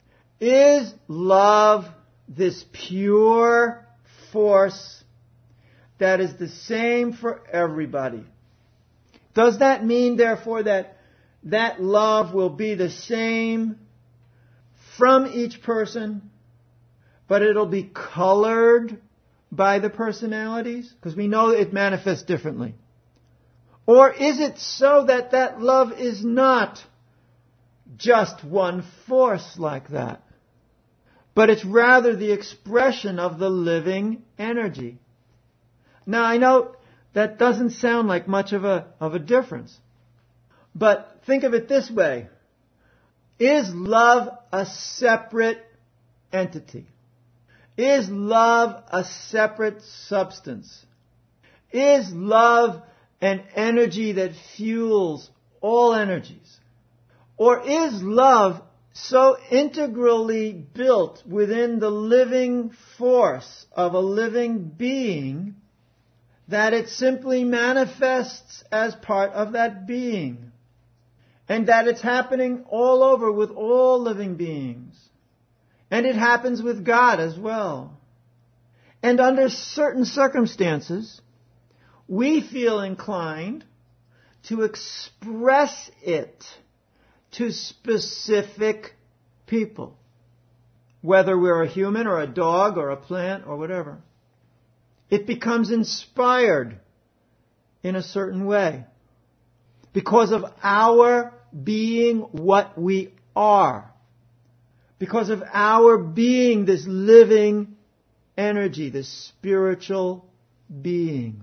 love this pure force that is the same for everybody? Does that mean, therefore, that love will be the same from each person, but it'll be colored by the personalities? Because we know it manifests differently. Or is it so that love is not just one force like that, but it's rather the expression of the living energy? Now, I know that doesn't sound like much of a difference, but think of it this way. Is love a separate entity? Is love a separate substance? Is love an energy that fuels all energies? Or is love so integrally built within the living force of a living being that it simply manifests as part of that being? And that it's happening all over with all living beings. And it happens with God as well. And under certain circumstances, we feel inclined to express it to specific people. Whether we're a human or a dog or a plant or whatever. It becomes inspired in a certain way. Because of our being what we are. Because of our being this living energy, this spiritual being.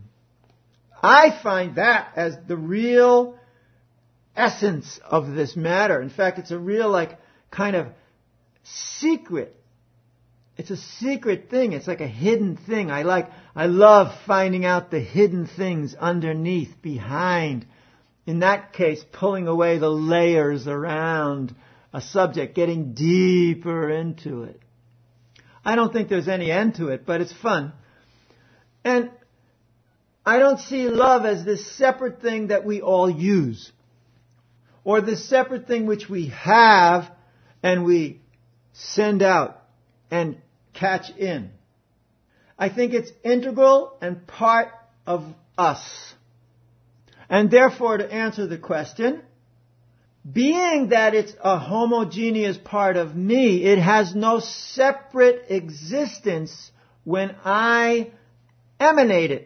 I find that as the real essence of this matter. In fact, it's a real kind of secret. It's a secret thing. It's like a hidden thing. I love finding out the hidden things underneath, behind. In that case, pulling away the layers around a subject, getting deeper into it. I don't think there's any end to it, but it's fun. And I don't see love as this separate thing that we all use, or this separate thing which we have and we send out and catch in. I think it's integral and part of us. And therefore, to answer the question, being that it's a homogeneous part of me, it has no separate existence when I emanate it.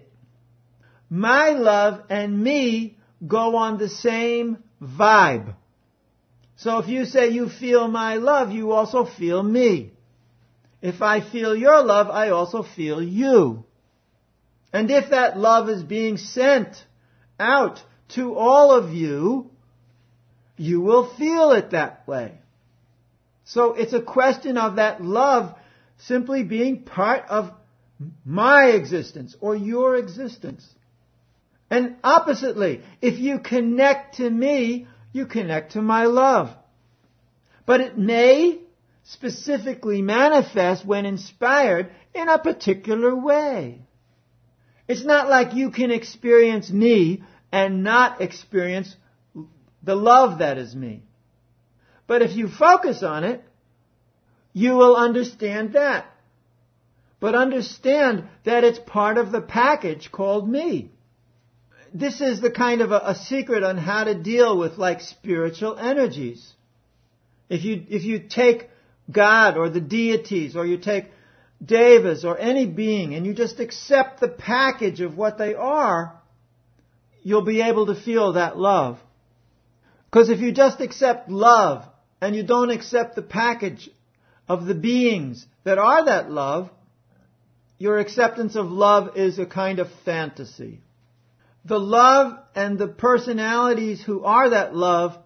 My love and me go on the same vibe. So if you say you feel my love, you also feel me. If I feel your love, I also feel you. And if that love is being sent out to all of you, you will feel it that way. So it's a question of that love simply being part of my existence or your existence. And oppositely, if you connect to me, you connect to my love. But it may specifically manifest when inspired in a particular way. It's not like you can experience me and not experience the love that is me. But if you focus on it, you will understand that. But understand that it's part of the package called me. This is the kind of a secret on how to deal with like spiritual energies. If you take God or the deities, or you take devas or any being, and you just accept the package of what they are, you'll be able to feel that love. Because if you just accept love and you don't accept the package of the beings that are that love, your acceptance of love is a kind of fantasy. The love and the personalities who are that love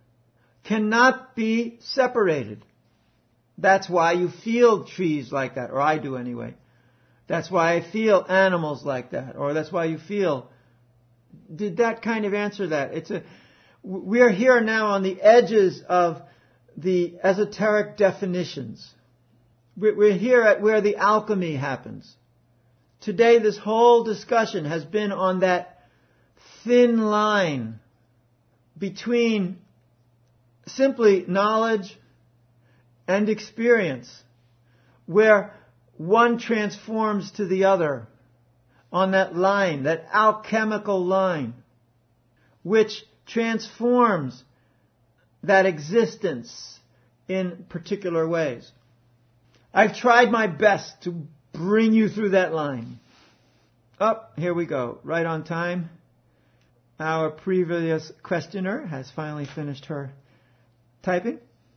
cannot be separated. That's why you feel trees like that, or I do anyway. That's why I feel animals like that, or that's why you feel. Did that kind of answer that? We're here now on the edges of the esoteric definitions. We're here at where the alchemy happens. Today this whole discussion has been on that thin line between simply knowledge and experience, where one transforms to the other on that line, that alchemical line, which transforms that existence in particular ways. I've tried my best to bring you through that line. Here we go, right on time. Our previous questioner has finally finished her typing.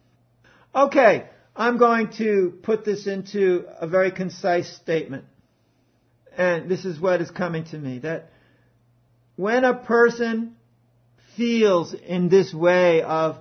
Okay, I'm going to put this into a very concise statement. And this is what is coming to me, that when a person feels in this way of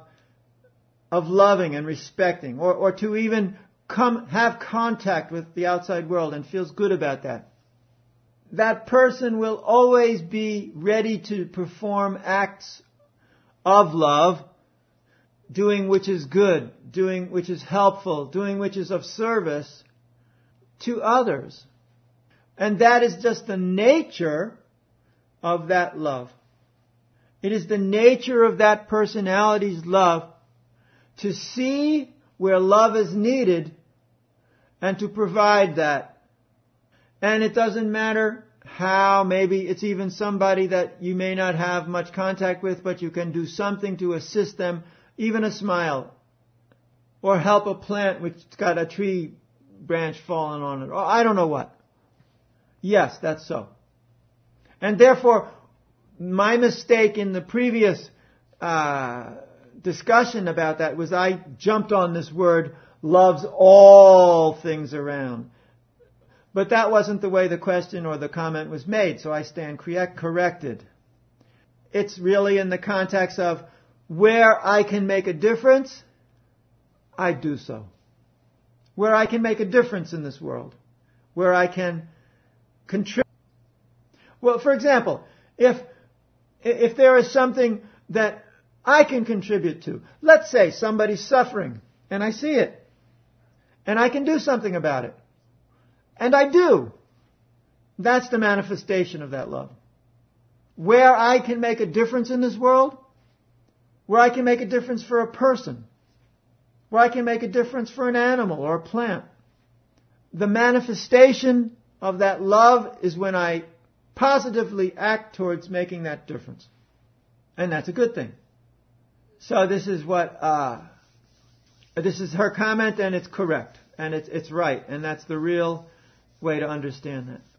loving and respecting, or to even have contact with the outside world and feels good about that, that person will always be ready to perform acts of love, doing which is good, doing which is helpful, doing which is of service to others. And that is just the nature of that love. It is the nature of that personality's love to see where love is needed and to provide that. And it doesn't matter how, maybe it's even somebody that you may not have much contact with, but you can do something to assist them, even a smile, or help a plant which's got a tree branch fallen on it, or I don't know what. Yes, that's so. And therefore, my mistake in the previous discussion about that was I jumped on this word, loves all things around. But that wasn't the way the question or the comment was made, so I stand corrected. It's really in the context of where I can make a difference, I do so. Where I can make a difference in this world, where I can contribute. Well, for example, if there is something that I can contribute to. Let's say somebody's suffering, and I see it, and I can do something about it. And I do. That's the manifestation of that love. Where I can make a difference in this world, where I can make a difference for a person, where I can make a difference for an animal or a plant. The manifestation of that love is when I positively act towards making that difference. And that's a good thing. So this is this is her comment, and it's correct, and it's right, and that's the real way to understand that.